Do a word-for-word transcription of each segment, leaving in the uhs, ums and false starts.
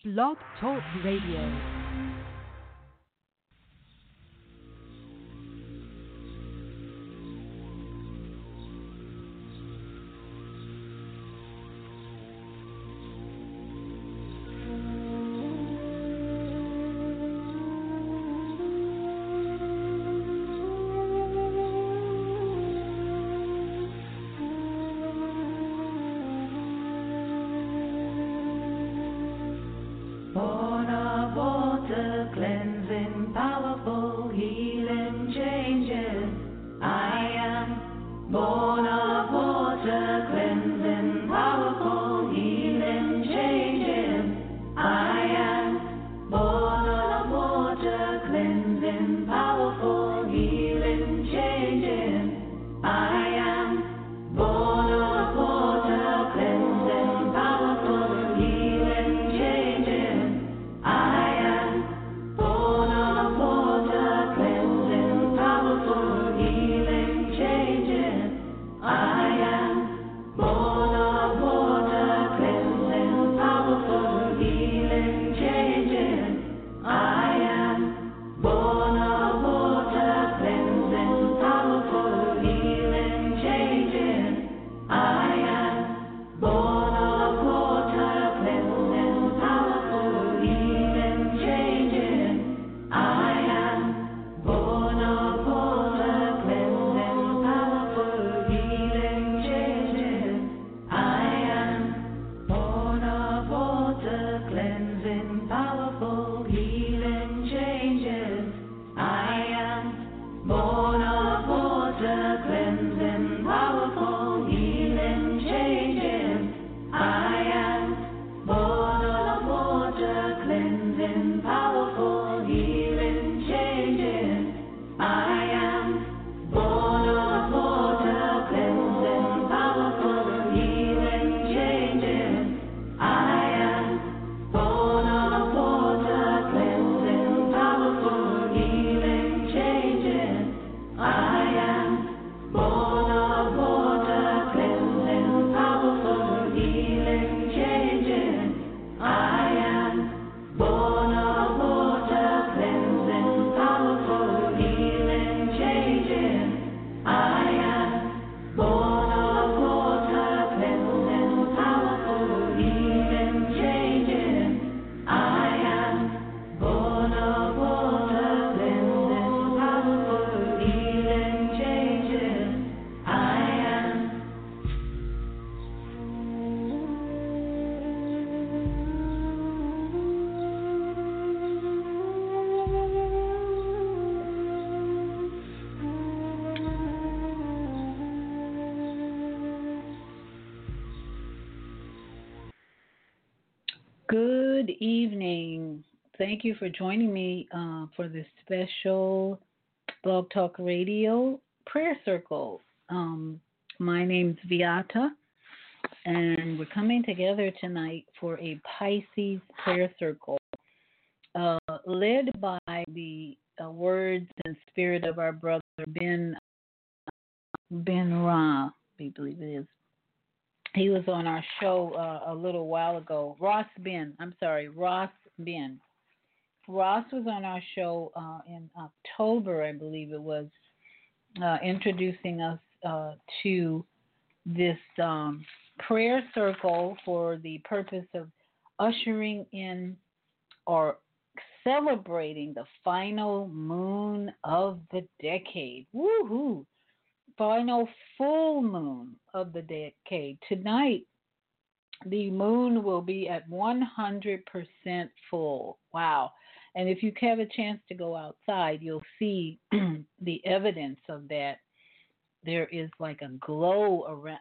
Blog Talk Radio. Good evening. Thank you for joining me uh, for this special Blog Talk Radio prayer circle. Um, my name's Viata, and we're coming together tonight for a Pisces prayer circle, uh, led by the uh, words and spirit of our brother Ben Ben Ra, I believe it is. He was on our show uh, a little while ago. Ross Ben, I'm sorry, Ross Ben. Ross was on our show uh, in October, I believe it was, uh, introducing us uh, to this um, prayer circle for the purpose of ushering in or celebrating the final moon of the decade. Woohoo! Final full moon of the decade. Tonight, the moon will be at one hundred percent full. Wow. And if you have a chance to go outside, you'll see the evidence of that. There is like a glow around,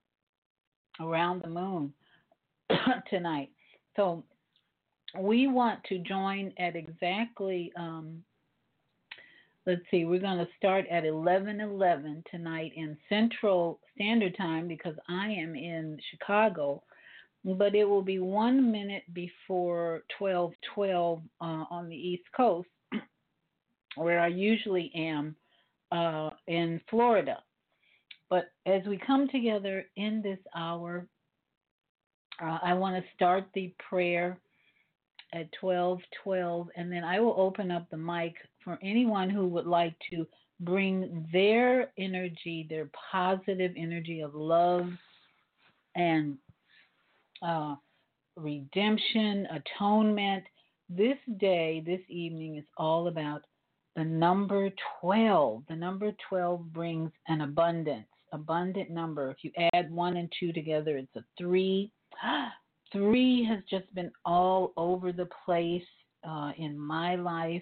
around the moon tonight. So we want to join at exactly um, let's see, we're going to start at eleven eleven tonight in Central Standard Time because I am in Chicago, but it will be one minute before twelve twelve uh, on the East Coast, where I usually am uh, in Florida. But as we come together in this hour, uh, I want to start the prayer at twelve twelve, and then I will open up the mic for anyone who would like to bring their energy, their positive energy of love and uh, redemption, atonement. This day, this evening is all about the number twelve. The number twelve brings an abundance, abundant number. If you add one and two together, it's a three. Three has just been all over the place uh, in my life.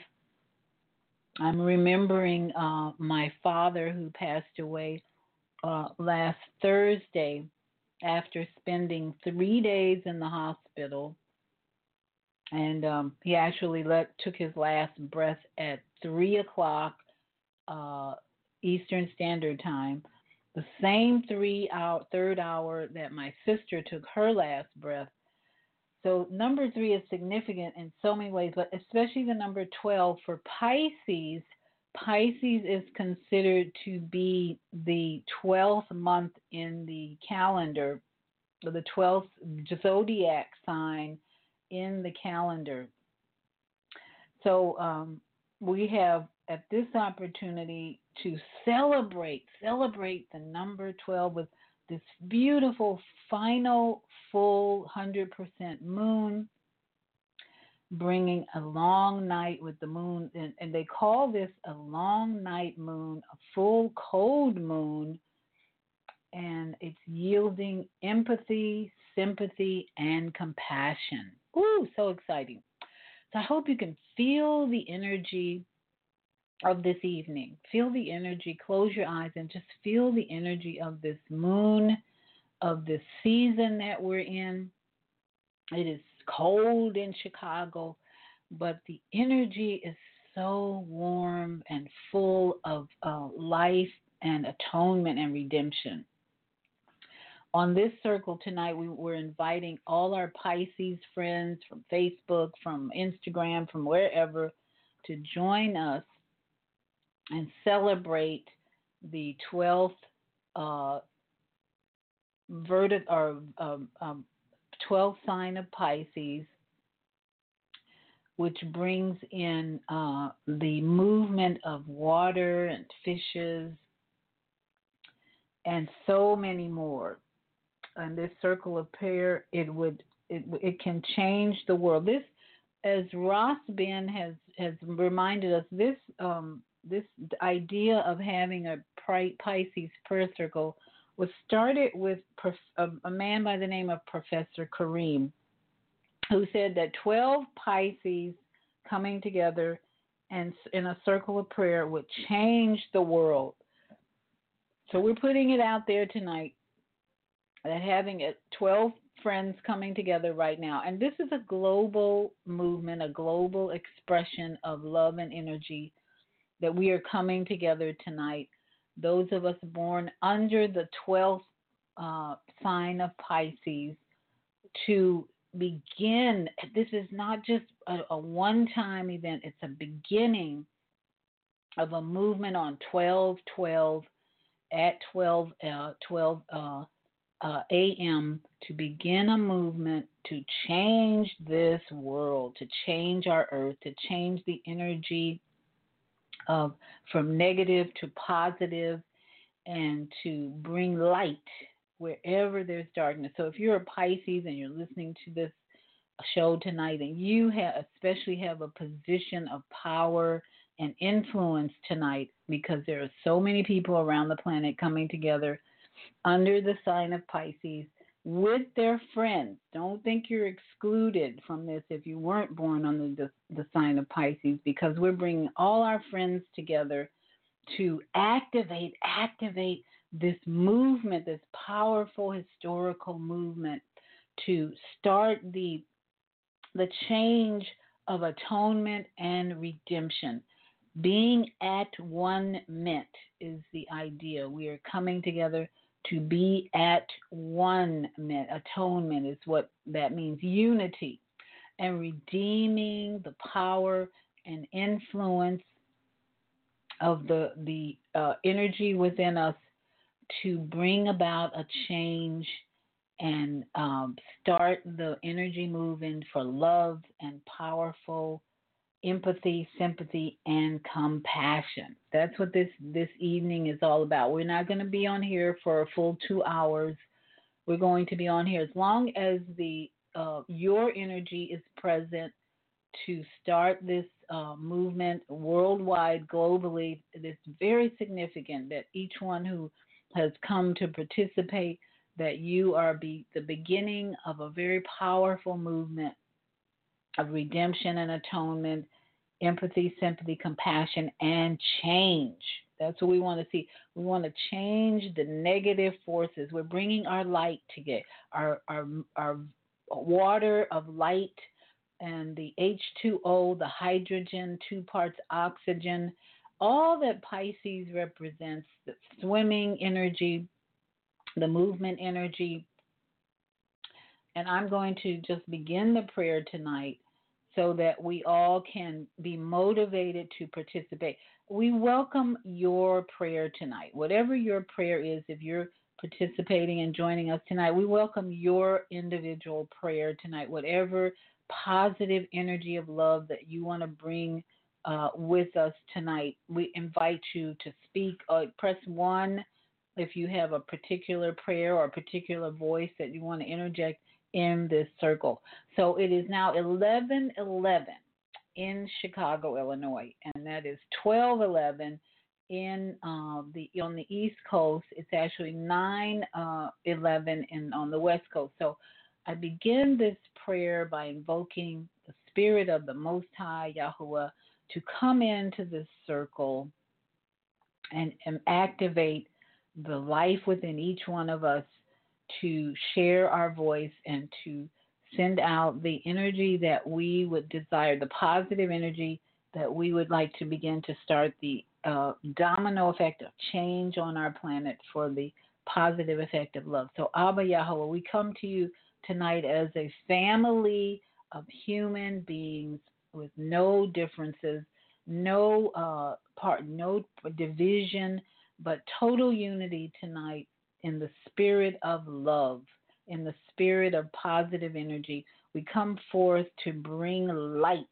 I'm remembering uh, my father who passed away uh, last Thursday after spending three days in the hospital. And um, he actually let, took his last breath at three o'clock uh, Eastern Standard Time, the same three hour, third hour that my sister took her last breath. So number three is significant in so many ways, but especially the number twelve for Pisces. Pisces is considered to be the twelfth month in the calendar, or the twelfth zodiac sign in the calendar. So um, we have at this opportunity to celebrate, celebrate the number twelve with this beautiful final full one hundred percent moon, bringing a long night with the moon. And, and they call this a long night moon, a full cold moon, and it's yielding empathy, sympathy, and compassion. Ooh, so exciting. So I hope you can feel the energy of this evening. Feel the energy. Close your eyes and just feel the energy of this moon, of this season that we're in. It is cold in Chicago, but the energy is so warm and full of uh, life and atonement and redemption. On this circle tonight, we were inviting all our Pisces friends from Facebook, from Instagram, from wherever to join us and celebrate the twelfth uh, verti- or um, um, twelfth sign of Pisces, which brings in uh, the movement of water and fishes and so many more. And this circle of prayer, it would it it can change the world. This, as Ross Ben has has reminded us, this um this idea of having a Pisces prayer circle was started with a, a man by the name of Professor Kareem, who said that twelve Pisces coming together and in a circle of prayer would change the world. So we're putting it out there tonight that having it, twelve friends coming together right now. And this is a global movement, a global expression of love and energy that we are coming together tonight. Those of us born under the twelfth uh, sign of Pisces to begin. This is not just a, a one-time event. It's a beginning of a movement on twelve twelve at twelve, uh, twelve uh, uh, a m to begin a movement to change this world, to change our earth, to change the energy of from negative to positive, and to bring light wherever there's darkness. So if you're a Pisces and you're listening to this show tonight and you have especially have a position of power and influence tonight, because there are so many people around the planet coming together under the sign of Pisces with their friends. Don't think you're excluded from this if you weren't born under the, the sign of Pisces, because we're bringing all our friends together to activate, activate this movement, this powerful historical movement to start the the change of atonement and redemption. Being at one mint is the idea. We are coming together to be at one mint. Atonement is what that means, unity, and redeeming the power and influence of the, the uh, energy within us to bring about a change and um, start the energy moving for love and powerful empathy, sympathy, and compassion. That's what this this evening is all about. We're not going to be on here for a full two hours. We're going to be on here as long as the uh, your energy is present to start this uh, movement worldwide, globally. It's very significant that each one who has come to participate, that you are be the beginning of a very powerful movement of redemption and atonement, empathy, sympathy, compassion, and change. That's what we want to see. We want to change the negative forces. We're bringing our light to get our our our water of light and the H two O, the hydrogen, two parts oxygen, all that Pisces represents, the swimming energy, the movement energy. And I'm going to just begin the prayer tonight so that we all can be motivated to participate. We welcome your prayer tonight. Whatever your prayer is, if you're participating and joining us tonight, we welcome your individual prayer tonight. Whatever positive energy of love that you want to bring uh, with us tonight, we invite you to speak. Uh, press one if you have a particular prayer or a particular voice that you want to interject in this circle. So it is now eleven eleven in Chicago, Illinois, and that is twelve eleven in uh, the on the East Coast. It's actually nine eleven in on the West Coast. So I begin this prayer by invoking the Spirit of the Most High Yahuwah to come into this circle and, and activate the life within each one of us, to share our voice and to send out the energy that we would desire, the positive energy that we would like to begin to start the uh, domino effect of change on our planet for the positive effect of love. So Abba Yahweh, we come to you tonight as a family of human beings with no differences, no uh, part, no division, but total unity tonight in the spirit of love, in the spirit of positive energy. We come forth to bring light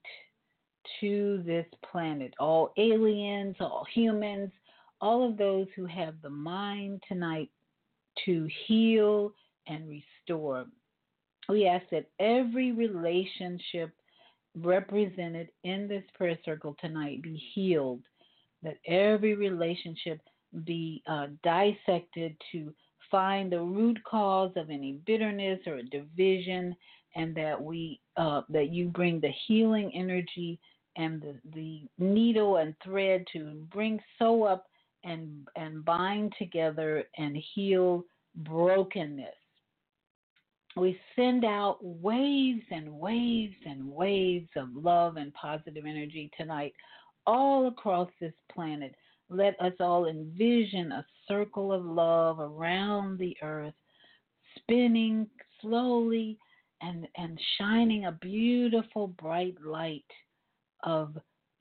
to this planet. All aliens, all humans, all of those who have the mind tonight to heal and restore. We ask that every relationship represented in this prayer circle tonight be healed, that every relationship be uh, dissected to find the root cause of any bitterness or division, and that we uh, that you bring the healing energy and the, the needle and thread to bring sew up and and bind together and heal brokenness. We send out waves and waves and waves of love and positive energy tonight all across this planet. Let us all envision a circle of love around the earth, spinning slowly and, and shining a beautiful bright light of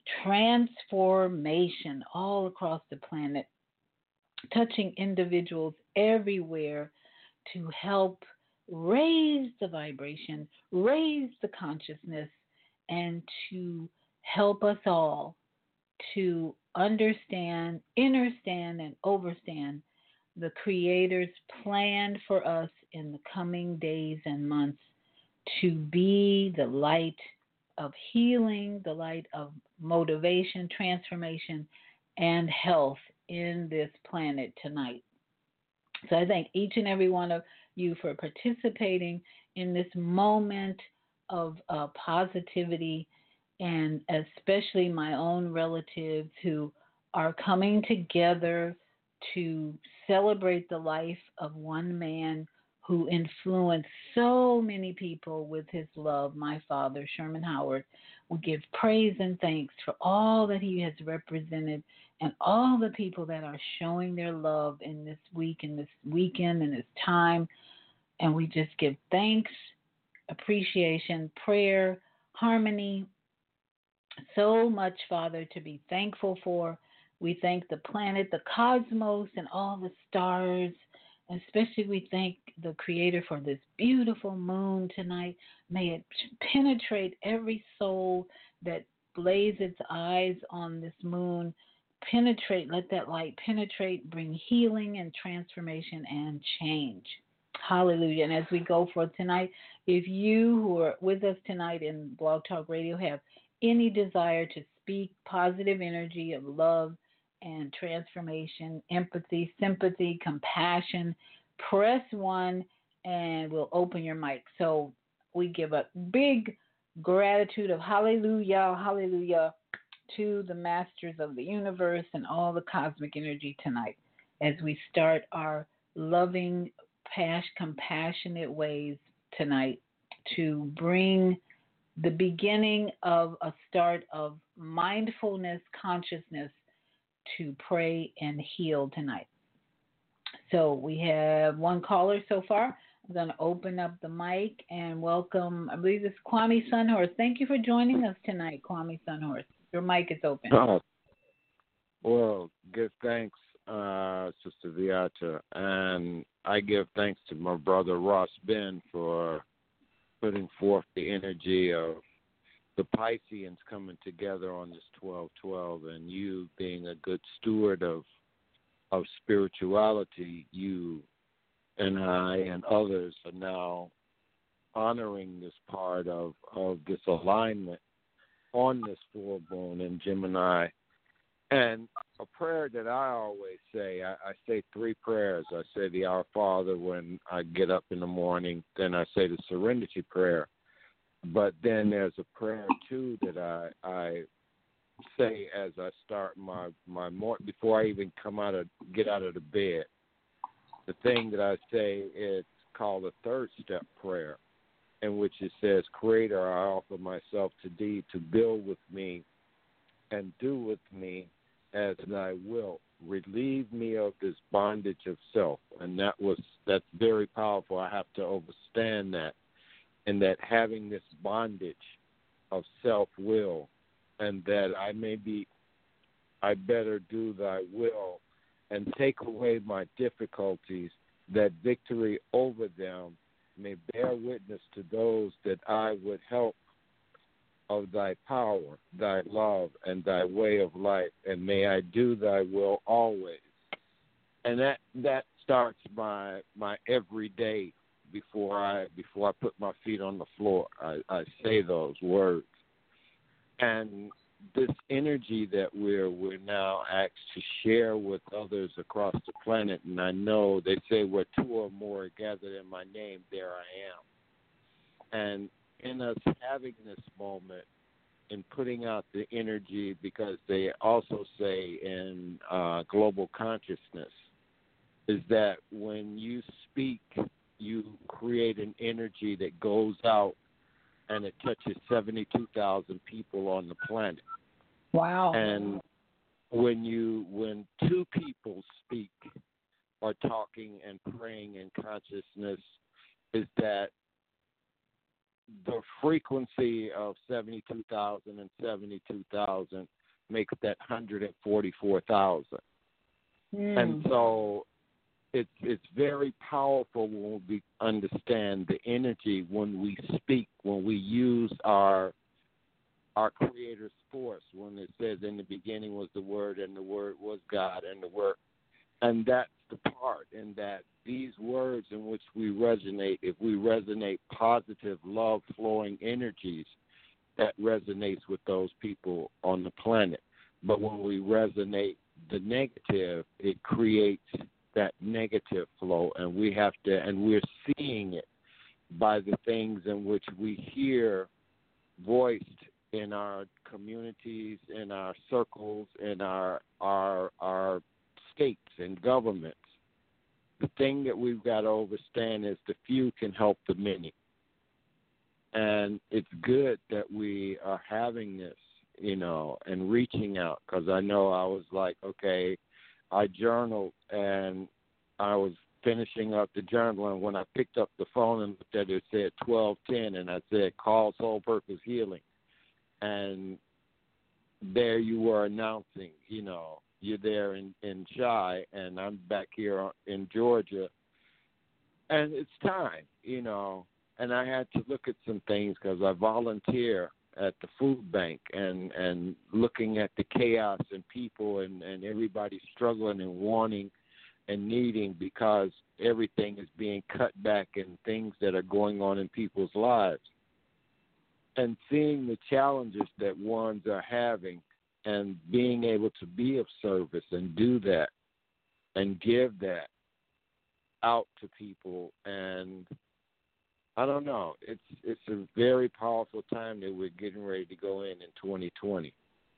transformation all across the planet, touching individuals everywhere to help raise the vibration, raise the consciousness, and to help us all to understand, understand, and overstand the Creator's plan for us in the coming days and months to be the light of healing, the light of motivation, transformation, and health in this planet tonight. So I thank each and every one of you for participating in this moment of uh, positivity, and especially my own relatives who are coming together to celebrate the life of one man who influenced so many people with his love, my father, Sherman Howard. We give praise and thanks for all that he has represented and all the people that are showing their love in this week, in this weekend, in this time. And we just give thanks, appreciation, prayer, harmony, so much, Father, to be thankful for. We thank the planet, the cosmos, and all the stars Especially, we thank the Creator for this beautiful moon tonight. May it penetrate every soul that lays its eyes on this moon. Penetrate, let that light penetrate, bring healing and transformation and change. Hallelujah. And as we go for tonight, if you who are with us tonight in Blog Talk Radio have any desire to speak positive energy of love and transformation, empathy, sympathy, compassion, press one and we'll open your mic. So we give a big gratitude of hallelujah, hallelujah to the masters of the universe and all the cosmic energy tonight as we start our loving, past, compassionate ways tonight to bring the beginning of a start of mindfulness, consciousness to pray and heal tonight. So we have one caller so far. I'm going to open up the mic and welcome, I believe it's Kwame Sunhorse. Thank you for joining us tonight, Kwame Sunhorse. Your mic is open. Oh, well, give thanks, uh, Sister Viata, and I give thanks to my brother Ross Ben for putting forth the energy of the Pisceans coming together on this twelve twelve, and you being a good steward of of spirituality. You and I and others are now honoring this part of, of this alignment on this full moon in Gemini. And a prayer that I always say, I, I say three prayers. I say the Our Father when I get up in the morning. Then I say the Serenity Prayer. But then there's a prayer, too, that I, I say as I start my, my morning, before I even come out of, get out of the bed. The thing that I say is called a third step prayer, in which it says, Creator, I offer myself to thee to build with me and do with me as thy will. Relieve me of this bondage of self. And that was that's very powerful. I have to understand that. And that having this bondage of self-will, and that I may be, I better do thy will, and take away my difficulties, that victory over them may bear witness to those that I would help of thy power, thy love, and thy way of life, and may I do thy will always. And that that starts my my everyday before I before I put my feet on the floor. I, I say those words. And this energy that we're we're now asked to share with others across the planet, and I know they say where two or more are gathered in my name, there I am. And in us having this moment and putting out the energy, because they also say in uh, global consciousness, is that when you speak, you create an energy that goes out and it touches seventy-two thousand people on the planet. Wow. And when you when two people speak or talking and praying in consciousness, is that the frequency of seventy-two thousand and seventy-two thousand makes that one hundred forty-four thousand. Mm. And so it's it's very powerful when we understand the energy when we speak, when we use our our Creator's force, when it says in the beginning was the Word, and the Word was God, and the Word, and that's the part in that these words in which we resonate, if we resonate positive, love-flowing energies, that resonates with those people on the planet. But when we resonate the negative, it creates that negative flow, and we have to, and we're seeing it by the things in which we hear voiced in our communities, in our circles, in our our our states and governments. The thing that we've got to understand is the few can help the many. And it's good that we are having this, you know, and reaching out, because I know I was like, okay, I journaled and I was finishing up the journal, and when I picked up the phone and looked at it, it said twelve ten, and I said, call Soul Purpose Healing. And there you were announcing, you know, you're there in, in Chi, and I'm back here in Georgia, and it's time, you know. And I had to look at some things because I volunteer at the food bank, and and looking at the chaos and people and and everybody struggling and wanting and needing because everything is being cut back and things that are going on in people's lives, and seeing the challenges that ones are having and being able to be of service and do that and give that out to people. And I don't know, it's it's a very powerful time that we're getting ready to go in in twenty twenty.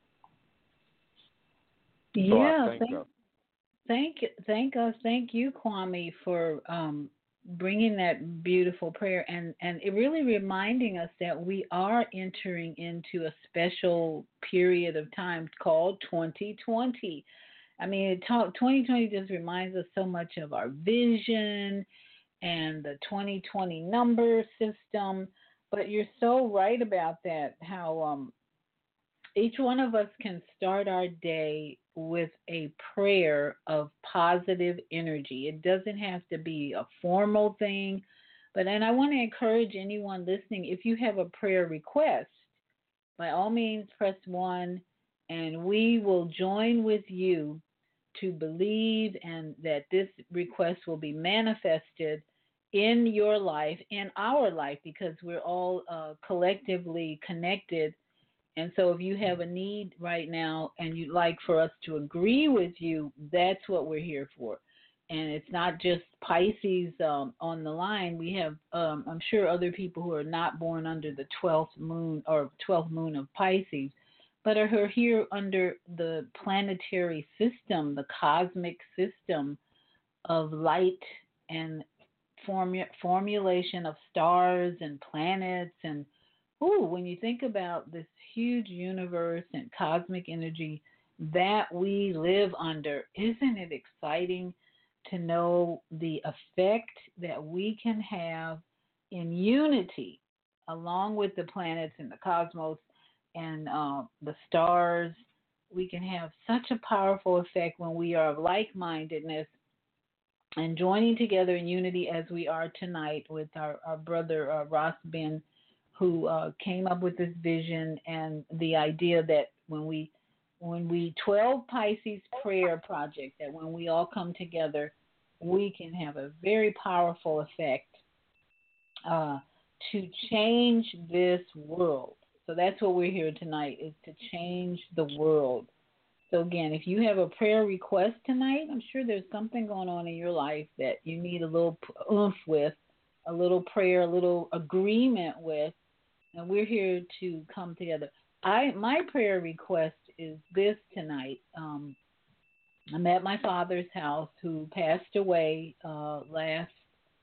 Yeah, so I thank thank, you. thank, thank us, thank you, Kwame, for um, bringing that beautiful prayer, and and it really reminding us that we are entering into a special period of time called twenty twenty. I mean, it talk, twenty twenty just reminds us so much of our vision and the twenty twenty number system. But you're so right about that, how um, each one of us can start our day with a prayer of positive energy. It doesn't have to be a formal thing, but and I want to encourage anyone listening, if you have a prayer request, by all means press one, and we will join with you to believe and that this request will be manifested in your life, in our life, because we're all uh, collectively connected. And so if you have a need right now and you'd like for us to agree with you, that's what we're here for. And it's not just Pisces um, on the line. We have, um, I'm sure, other people who are not born under the twelfth moon or twelfth moon of Pisces, but are here under the planetary system, the cosmic system of light and formu- formulation of stars and planets. And ooh, when you think about this huge universe and cosmic energy that we live under, isn't it exciting to know the effect that we can have in unity along with the planets and the cosmos and uh, the stars? We can have such a powerful effect when we are of like-mindedness and joining together in unity as we are tonight with our, our brother uh, Ross Ben, who uh, came up with this vision and the idea that when we when we twelve Pisces prayer project, that when we all come together, we can have a very powerful effect uh, to change this world. So that's what we're here tonight, is to change the world. So again, if you have a prayer request tonight, I'm sure there's something going on in your life that you need a little oomph with, a little prayer, a little agreement with, and we're here to come together. I my prayer request is this tonight. Um, I'm at my father's house, who passed away uh, last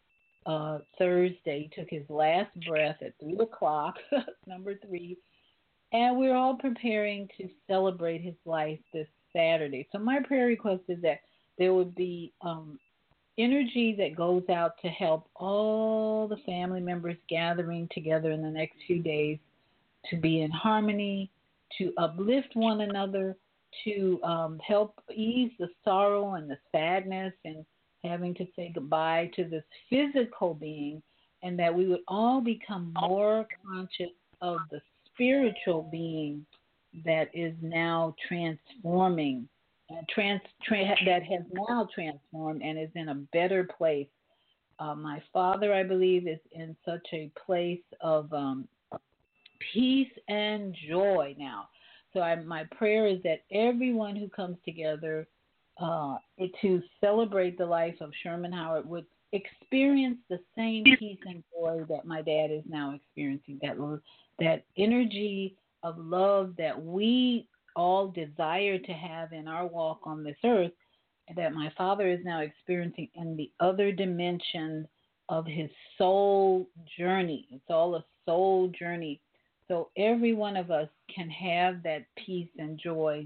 uh, Thursday. He took his last breath at three o'clock, number three, and we're all preparing to celebrate his life this Saturday. So my prayer request is that there would be um, energy that goes out to help all the family members gathering together in the next few days to be in harmony, to uplift one another, to um, help ease the sorrow and the sadness and having to say goodbye to this physical being, and that we would all become more conscious of the spiritual being that is now transforming, uh, trans, tra- that has now transformed and is in a better place. Uh, my father, I believe, is in such a place of um, peace and joy now. So I, my prayer is that everyone who comes together uh, to celebrate the life of Sherman Howard would experience the same peace and joy that my dad is now experiencing, that, that energy of love that we all desire to have in our walk on this earth, that my father is now experiencing in the other dimension of his soul journey. It's all a soul journey. So every one of us can have that peace and joy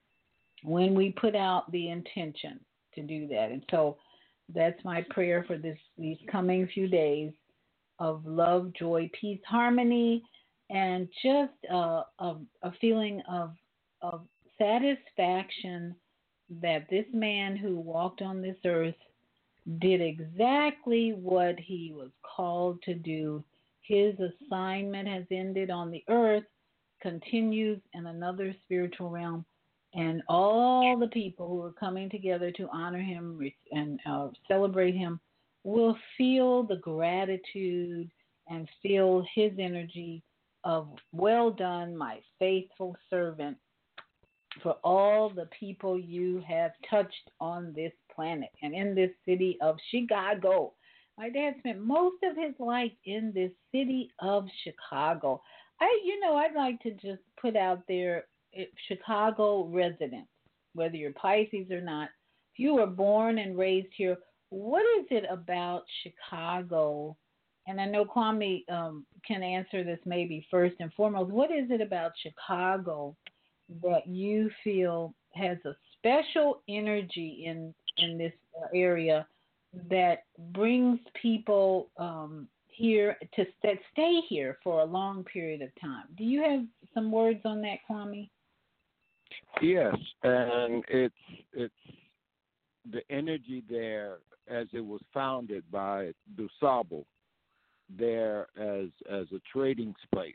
when we put out the intention to do that. And so that's my prayer for this these coming few days of love, joy, peace, harmony, and just uh, a, a feeling of of satisfaction that this man who walked on this earth did exactly what he was called to do. His assignment has ended on the earth, continues in another spiritual realm, and all the people who are coming together to honor him and uh, celebrate him will feel the gratitude and feel his energy of well done, my faithful servant, for all the people you have touched on this planet and in this city of Chicago. My dad spent most of his life in this city of Chicago. I, you know, I'd like to just put out there, eh, Chicago residents, whether you're Pisces or not, if you were born and raised here, what is it about Chicago? And I know Kwame um, can answer this maybe first and foremost. What is it about Chicago that you feel has a special energy in in this uh, area that brings people um, here to that stay here for a long period of time? Do you have some words on that, Kwame? Yes, and it's it's the energy there as it was founded by DuSable there as as a trading space,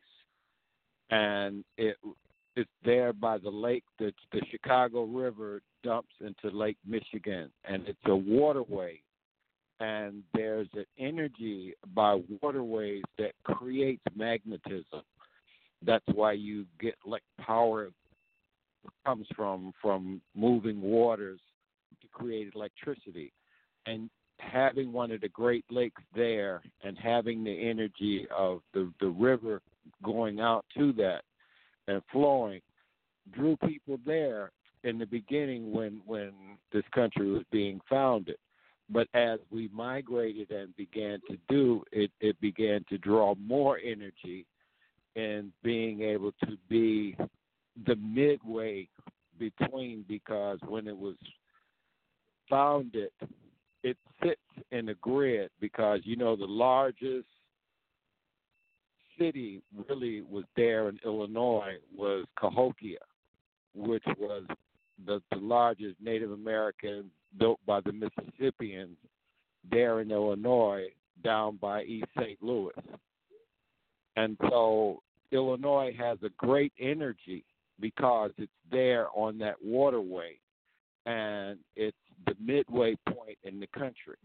and it it's there by the lake. The the Chicago River dumps into Lake Michigan, and it's a waterway. And there's an energy by waterways that creates magnetism. That's why you get like power comes from from moving waters to create electricity. And having one of the Great Lakes there and having the energy of the, the river going out to that and flowing drew people there in the beginning when, when this country was being founded. But as we migrated and began to do, it, it began to draw more energy in being able to be the midway between, because when it was founded, it sits in a grid because, you know, the largest city really was there in Illinois was Cahokia, which was the, the largest Native American built by the Mississippians there in Illinois down by East Saint Louis. And so Illinois has a great energy because it's there on that waterway, and it's the midway point in the country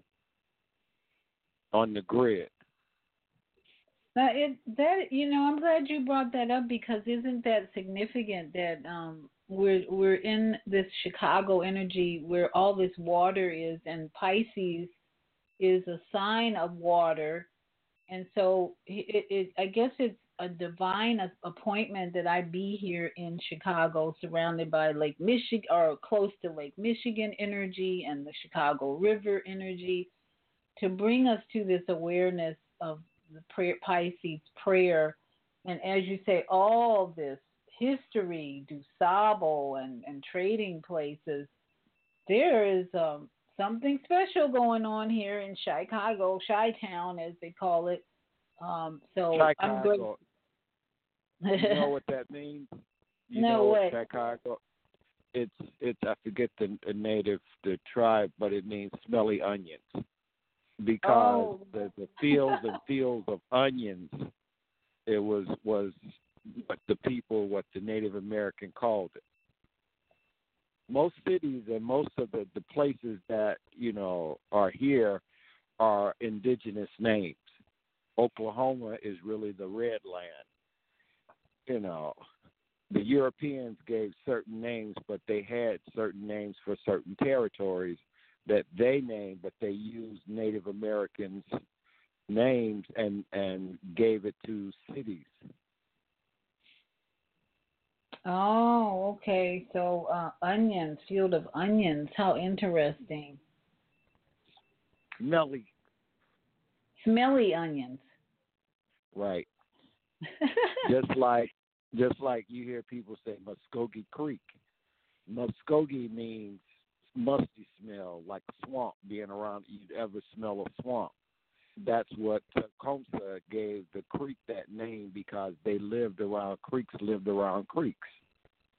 on the grid. Now, it, that you know, I'm glad you brought that up, because isn't that significant that um, we're we're in this Chicago energy where all this water is, and Pisces is a sign of water, and so it, it I guess it's a divine appointment that I be here in Chicago, surrounded by Lake Michigan or close to Lake Michigan energy and the Chicago River energy, to bring us to this awareness of the prayer, Pisces prayer. And as you say, all this history, DuSable and, and trading places, there is um, something special going on here in Chicago, Chi-Town as they call it. Um, so Chicago. I'm good. You know what that means? You no know way. Chicago. It's it's I forget the, the native the tribe, but it means smelly onions, because oh. the, the fields and fields of onions, it was was what the people, what the Native American called it. Most cities and most of the, the places that, you know, are here are indigenous names. Oklahoma is really the red land. You know, the Europeans gave certain names, but they had certain names for certain territories that they named, but they used Native Americans' names and, and gave it to cities. Oh, okay. So uh, onions, field of onions. How interesting. Smelly. Smelly onions. Right. just like just like you hear people say Muskogee Creek. Muskogee means musty smell, like a swamp, being around you'd ever smell a swamp. That's what Tecumseh gave the creek that name, because they lived around creeks, lived around creeks.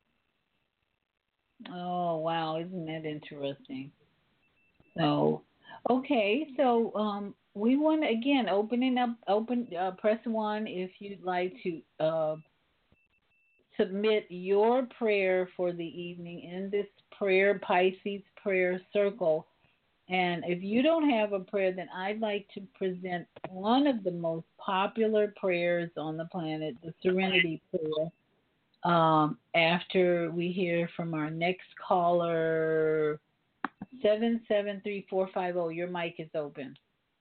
Oh, wow. Isn't that interesting? So, Okay, so um, we want to again opening up, open, uh, press one if you'd like to uh, submit your prayer for the evening in this prayer Pisces prayer circle. And if you don't have a prayer, then I'd like to present one of the most popular prayers on the planet, the Serenity Prayer. Um, after we hear from our next caller, seven seven three four five zero, your mic is open.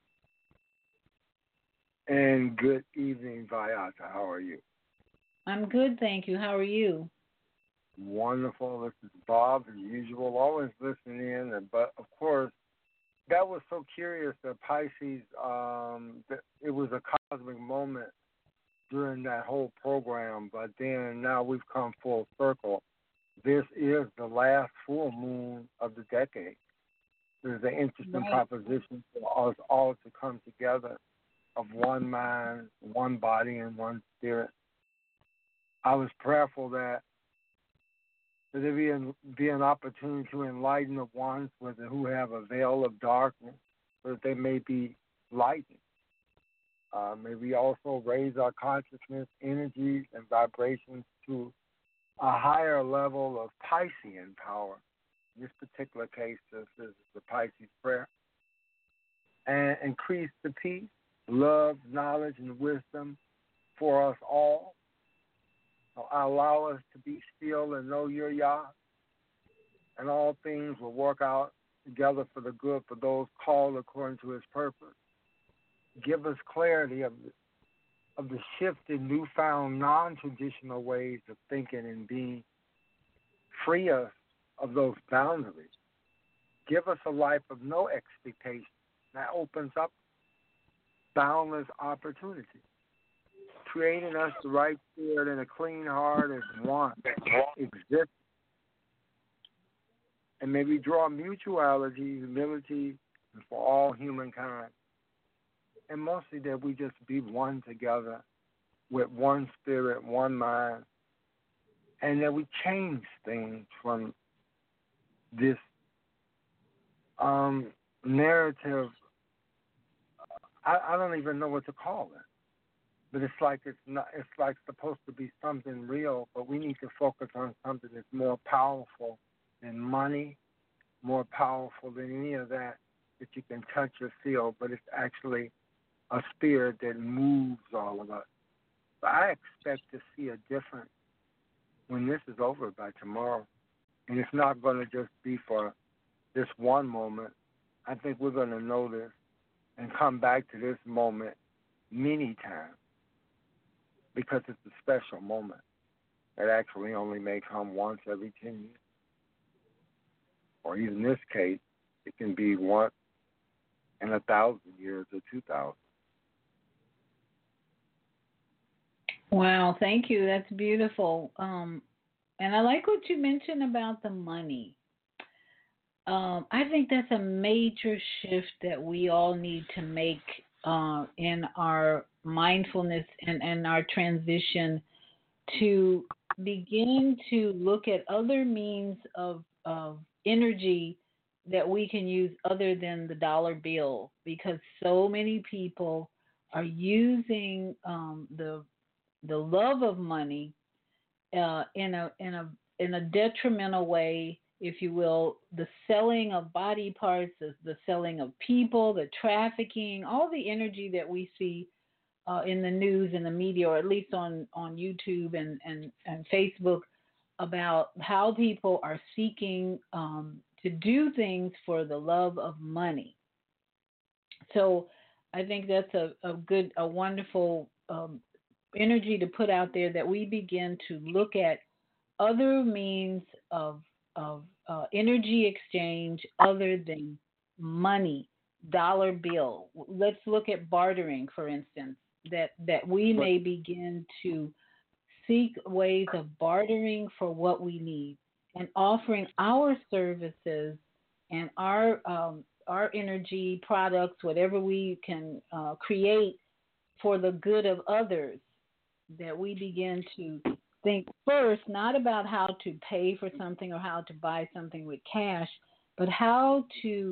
And good evening, Vayata. How are you? I'm good, thank you. How are you? Wonderful. This is Bob, as usual, always listening in. And, but, of course, that was so curious that Pisces, um, that it was a cosmic moment during that whole program. But then now we've come full circle. This is the last full moon of the decade. There's an interesting Right. proposition for us all to come together of one mind, one body, and one spirit. I was prayerful that that there be an, be an opportunity to enlighten the ones with who have a veil of darkness, so that they may be lightened. Uh, may we also raise our consciousness, energies, and vibrations to a higher level of Piscean power. In this particular case, this is the Pisces prayer. And increase the peace, love, knowledge, and wisdom for us all. Allow us to be still and know your Yah, and all things will work out together for the good for those called according to his purpose. Give us clarity of the, of the shift in newfound non-traditional ways of thinking and being. Free us of those boundaries. Give us a life of no expectation. That opens up boundless opportunity. Creating us the right spirit and a clean heart as one exists. And may we draw mutuality, humility, and for all humankind. And mostly that we just be one together with one spirit, one mind, and that we change things from this um, narrative. I, I don't even know what to call it. But it's like it's not. It's like supposed to be something real, but we need to focus on something that's more powerful than money, more powerful than any of that that you can touch or feel. But it's actually a spirit that moves all of us. But I expect to see a difference when this is over by tomorrow, and it's not going to just be for this one moment. I think we're going to notice and come back to this moment many times. Because it's a special moment that actually only may come once every ten years. Or even in this case, it can be once in a thousand years or two thousand. Wow, thank you. That's beautiful. Um, and I like what you mentioned about the money. Um, I think that's a major shift that we all need to make uh, in our mindfulness and, and our transition to begin to look at other means of, of energy that we can use other than the dollar bill, because so many people are using um, the the love of money uh, in a in a in a detrimental way, if you will, the selling of body parts, the, the selling of people, the trafficking, all the energy that we see uh, in the news and the media, or at least on, on YouTube and, and, and Facebook, about how people are seeking um, to do things for the love of money. So I think that's a, a good, a wonderful um, energy to put out there, that we begin to look at other means of of uh, energy exchange other than money, dollar bill. Let's look at bartering, for instance. That that we But may begin to seek ways of bartering for what we need, and offering our services and our um, our energy products, whatever we can uh, create for the good of others, that we begin to think first not about how to pay for something or how to buy something with cash, but how to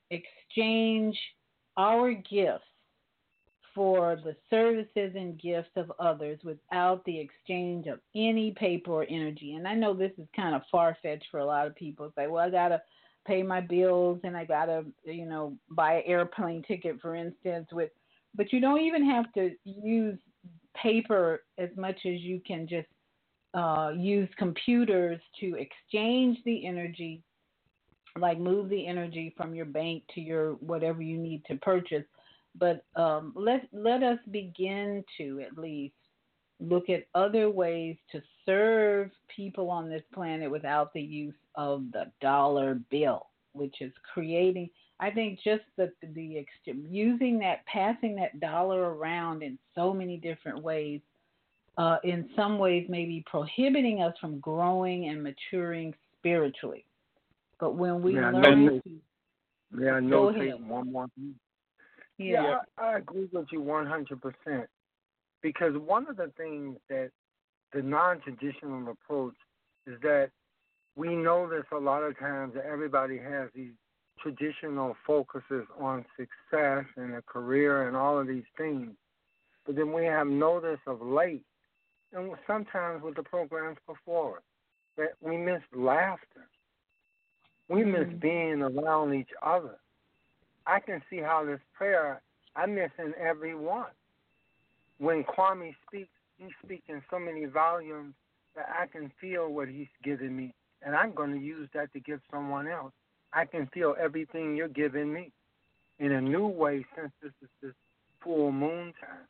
exchange our gifts for the services and gifts of others without the exchange of any paper or energy. And I know this is kind of far fetched for a lot of people. It's like, well, I gotta pay my bills and I gotta, you know, buy an airplane ticket, for instance. With, but you don't even have to use paper as much as you can just uh, use computers to exchange the energy, like move the energy from your bank to your whatever you need to purchase. But um, let let us begin to at least look at other ways to serve people on this planet without the use of the dollar bill, which is creating. I think just the the ex- using that, passing that dollar around in so many different ways, uh, in some ways maybe prohibiting us from growing and maturing spiritually. But when we Yeah, learn no, to yeah, go no, take ahead, one more thing. yeah, Yeah, I, I agree with you one hundred percent. Because one of the things that the non-traditional approach is that we notice a lot of times that everybody has these traditional focuses on success and a career and all of these things. But then we have noticed of late, and sometimes with the programs before us, that we miss laughter. We miss mm, being around each other. I can see how this prayer, I miss in every one. When Kwame speaks, he speaks in so many volumes that I can feel what he's giving me, and I'm going to use that to give someone else. I can feel everything you're giving me in a new way since this is this full moon time.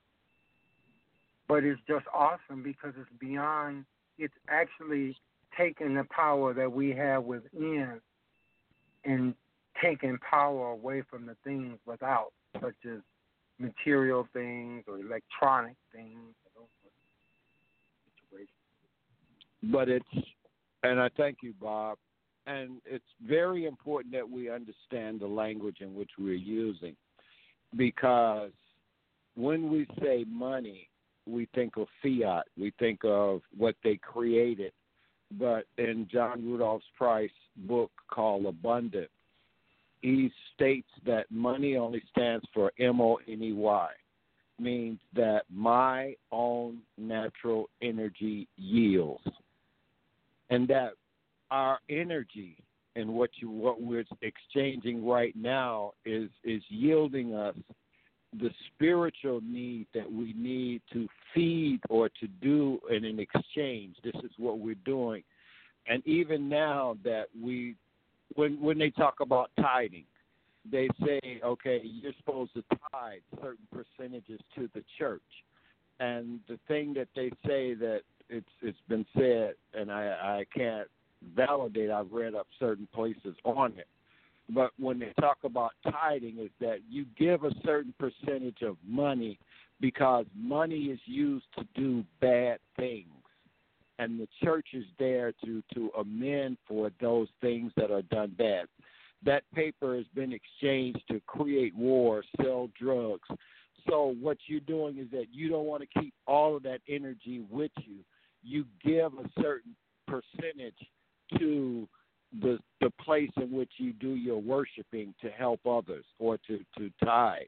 But it's just awesome because it's beyond, it's actually taking the power that we have within and taking power away from the things without, such as material things or electronic things, or those sorts of situations. But it's, and I thank you, Bob, and it's very important that we understand the language in which we're using, because when we say money, we think of fiat, we think of what they created. But in John Rudolph Price's book called Abundant, he states that money only stands for M O N E Y, means that my own natural energy yields, and that our energy and what you what we're exchanging right now is is yielding us the spiritual need that we need to feed or to do in an exchange. This is what we're doing. And even now that we, when when they talk about tithing, they say, okay, you're supposed to tithe certain percentages to the church. And the thing that they say that it's it's been said, and I, I can't validate, I've read up certain places on it, but when they talk about tithing is that you give a certain percentage of money because money is used to do bad things. And the church is there to, to amend for those things that are done bad. That paper has been exchanged to create war, sell drugs. So what you're doing is that you don't want to keep all of that energy with you. You give a certain percentage to the the place in which you do your worshiping to help others or to, to tithe.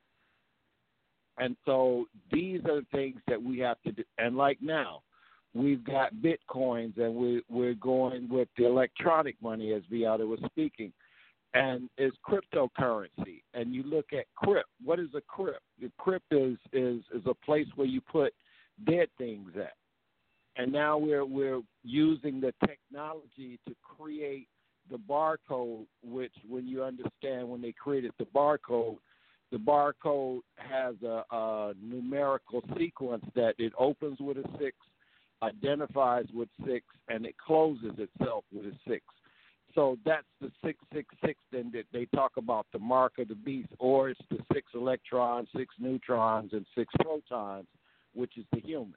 And so these are the things that we have to do. And like now, we've got Bitcoins and we, we're going with the electronic money, as Beata was speaking, and it's cryptocurrency. And you look at crypt. What is a crypt? The crypt is, is, is a place where you put dead things at. And now we're we're using the technology to create the barcode, which when you understand when they created the barcode, the barcode has a, a numerical sequence that it opens with a six, identifies with six, and it closes itself with a six. So that's the six six six then that they talk about, the mark of the beast, or it's the six electrons, six neutrons, and six protons, which is the human.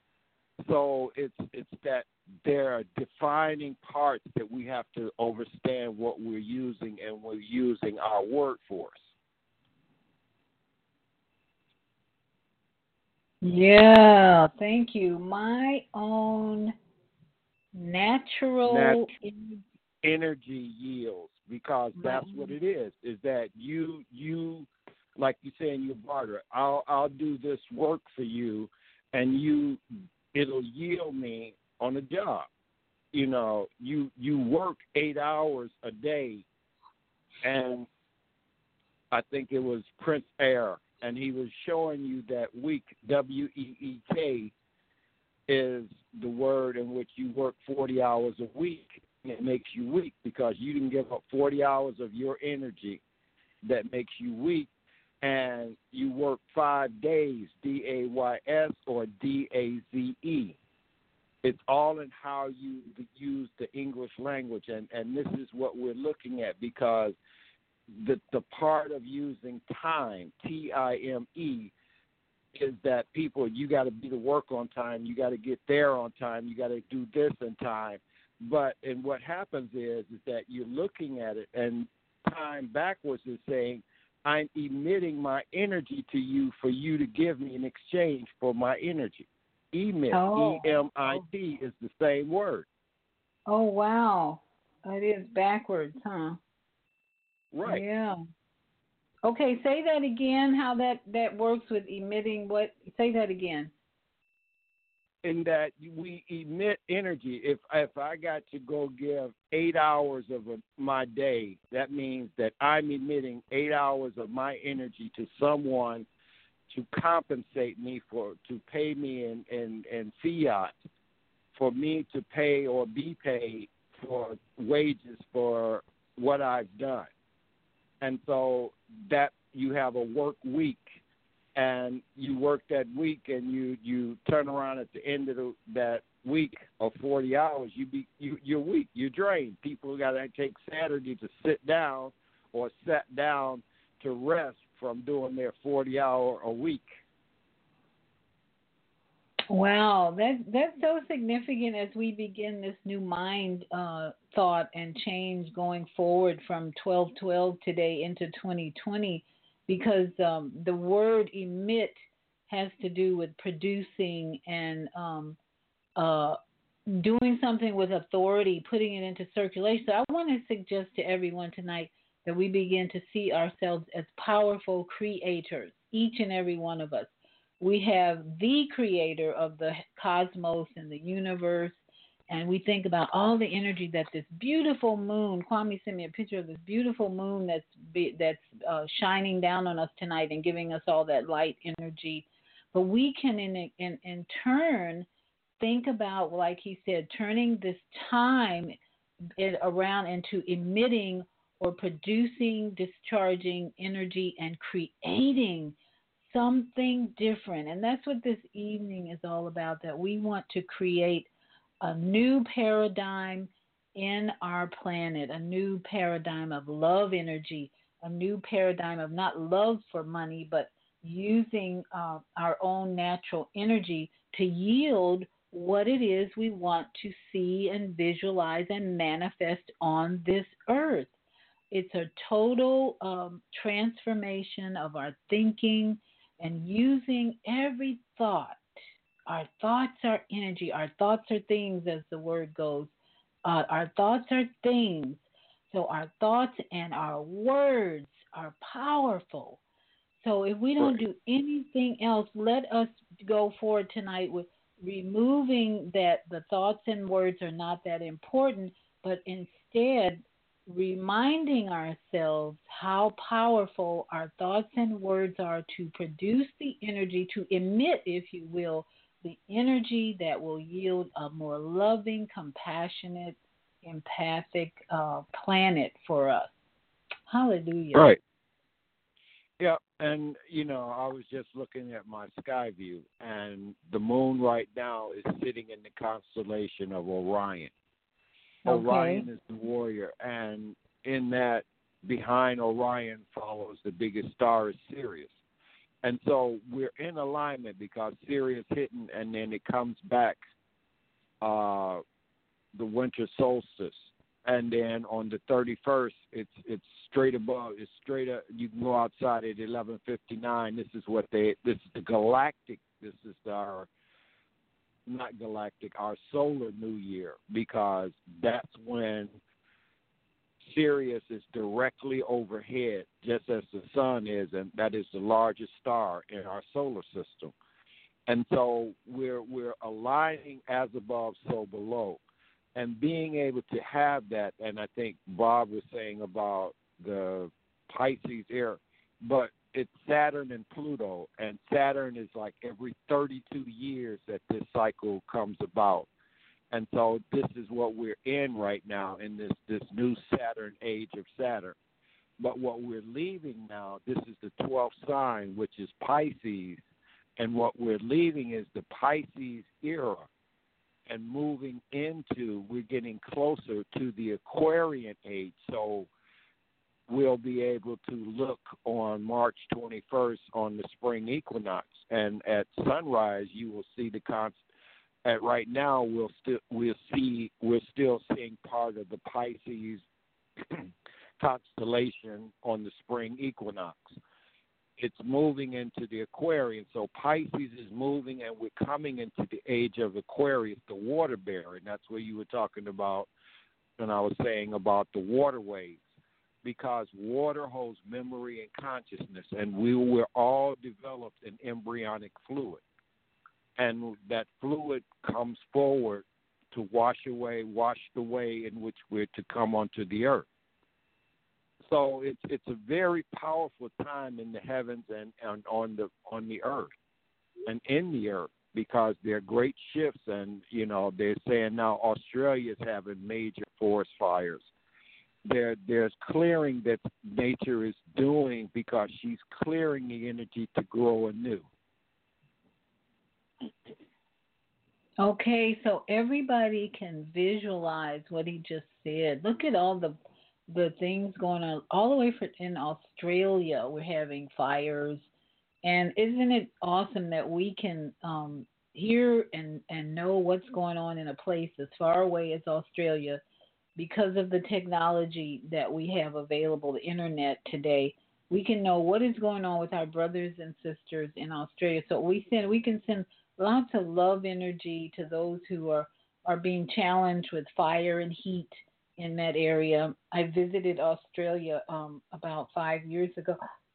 So it's it's that there are defining parts that we have to understand what we're using, and we're using our word force. yeah. Thank you. My own natural Nat- energy. energy yields, because that's Right. what it is, is that you, you like you say in your barter, I'll, I'll do this work for you, and you, it'll yield me on a job. You know, you, you work eight hours a day, and I think it was Prince Air, and he was showing you that week, W E E K, is the word in which you work forty hours a week, and it makes you weak because you didn't give up forty hours of your energy that makes you weak, and you work five days, D A Y S or D A Z E. It's all in how you use the English language, and, and this is what we're looking at, because the the part of using time, T I M E, is that people, you got to be to work on time, you got to get there on time, you got to do this in time. But and what happens is is that you're looking at it, and time backwards is saying, I'm emitting my energy to you for you to give me in exchange for my energy. Emit, Oh. E M I T, is the same word. Oh, wow. It is backwards, huh? Right. Yeah. Okay, say that again, how that, that works with emitting what? Say that again. In that we emit energy. If if I got to go give eight hours of a, my day, that means that I'm emitting eight hours of my energy to someone to compensate me for, to pay me in, in, in fiat, for me to pay or be paid for wages for what I've done. And so that you have a work week, and you work that week, and you, you turn around at the end of the, that week of forty hours, you be you, you're weak, you're drained. People got to take Saturday to sit down or sit down to rest from doing their forty hour a week. Wow, that that's so significant as we begin this new mind uh, thought and change going forward from twelve twelve today into twenty twenty, because um, the word emit has to do with producing and um, uh, doing something with authority, putting it into circulation. So I want to suggest to everyone tonight that we begin to see ourselves as powerful creators, each and every one of us. We have the creator of the cosmos and the universe, and we think about all the energy that this beautiful moon, Kwame sent me a picture of this beautiful moon that's be, that's uh, shining down on us tonight and giving us all that light energy. But we can, in, in, in turn, think about, like he said, turning this time it around into emitting or producing, discharging energy and creating something different. And that's what this evening is all about, that we want to create a new paradigm in our planet, a new paradigm of love energy, a new paradigm of not love for money, but using uh, our own natural energy to yield what it is we want to see and visualize and manifest on this earth. It's a total um, transformation of our thinking and using every thought. Our thoughts are energy. Our thoughts are things, as the word goes. Uh, our thoughts are things. So our thoughts and our words are powerful. So if we don't do anything else, let us go forward tonight with removing that the thoughts and words are not that important, but instead reminding ourselves how powerful our thoughts and words are to produce the energy, to emit, if you will, the energy that will yield a more loving, compassionate, empathic uh, planet for us. Hallelujah. Right. Yeah, and, you know, I was just looking at my sky view, and the moon right now is sitting in the constellation of Orion. Okay. Orion is the warrior, and in that, behind Orion follows the biggest star is Sirius. And so we're in alignment because Sirius hitting, and then it comes back uh, the winter solstice. And then on the thirty-first, it's it's straight above. It's straight up. You can go outside at eleven fifty-nine. This is what they. This is the galactic. This is our not galactic. Our solar New Year, because that's when Sirius is directly overhead, just as the sun is, and that is the largest star in our solar system. And so we're we're aligning as above, so below, and being able to have that. And I think Bob was saying about the Pisces era, but it's Saturn and Pluto, and Saturn is like every thirty-two years that this cycle comes about. And so this is what we're in right now in this, this new Saturn age of Saturn. But what we're leaving now, this is the twelfth sign, which is Pisces, and what we're leaving is the Pisces era and moving into, we're getting closer to the Aquarian age. So we'll be able to look on March twenty-first on the spring equinox, and at sunrise you will see the const. At right now we'll still we'll see we're still seeing part of the Pisces constellation on the spring equinox. It's moving into the Aquarian, so Pisces is moving, and we're coming into the age of Aquarius, the water bearer, and that's where you were talking about, and I was saying about the waterways. Because water holds memory and consciousness, and we were all developed in embryonic fluid. And that fluid comes forward to wash away, wash the way in which we're to come onto the earth. So it's it's a very powerful time in the heavens and, and on the on the earth and in the earth, because there are great shifts. And, you know, they're saying now Australia is having major forest fires. There, there's clearing that nature is doing because she's clearing the energy to grow anew. Okay, so everybody can visualize what he just said. Look at all the the things going on all the way for, in Australia. We're having fires, and isn't it awesome that we can um, hear and, and know what's going on in a place as far away as Australia because of the technology that we have available, the internet today. We can know what is going on with our brothers and sisters in Australia. So we send we can send lots of love energy to those who are, are being challenged with fire and heat in that area. I visited Australia um, about five years ago.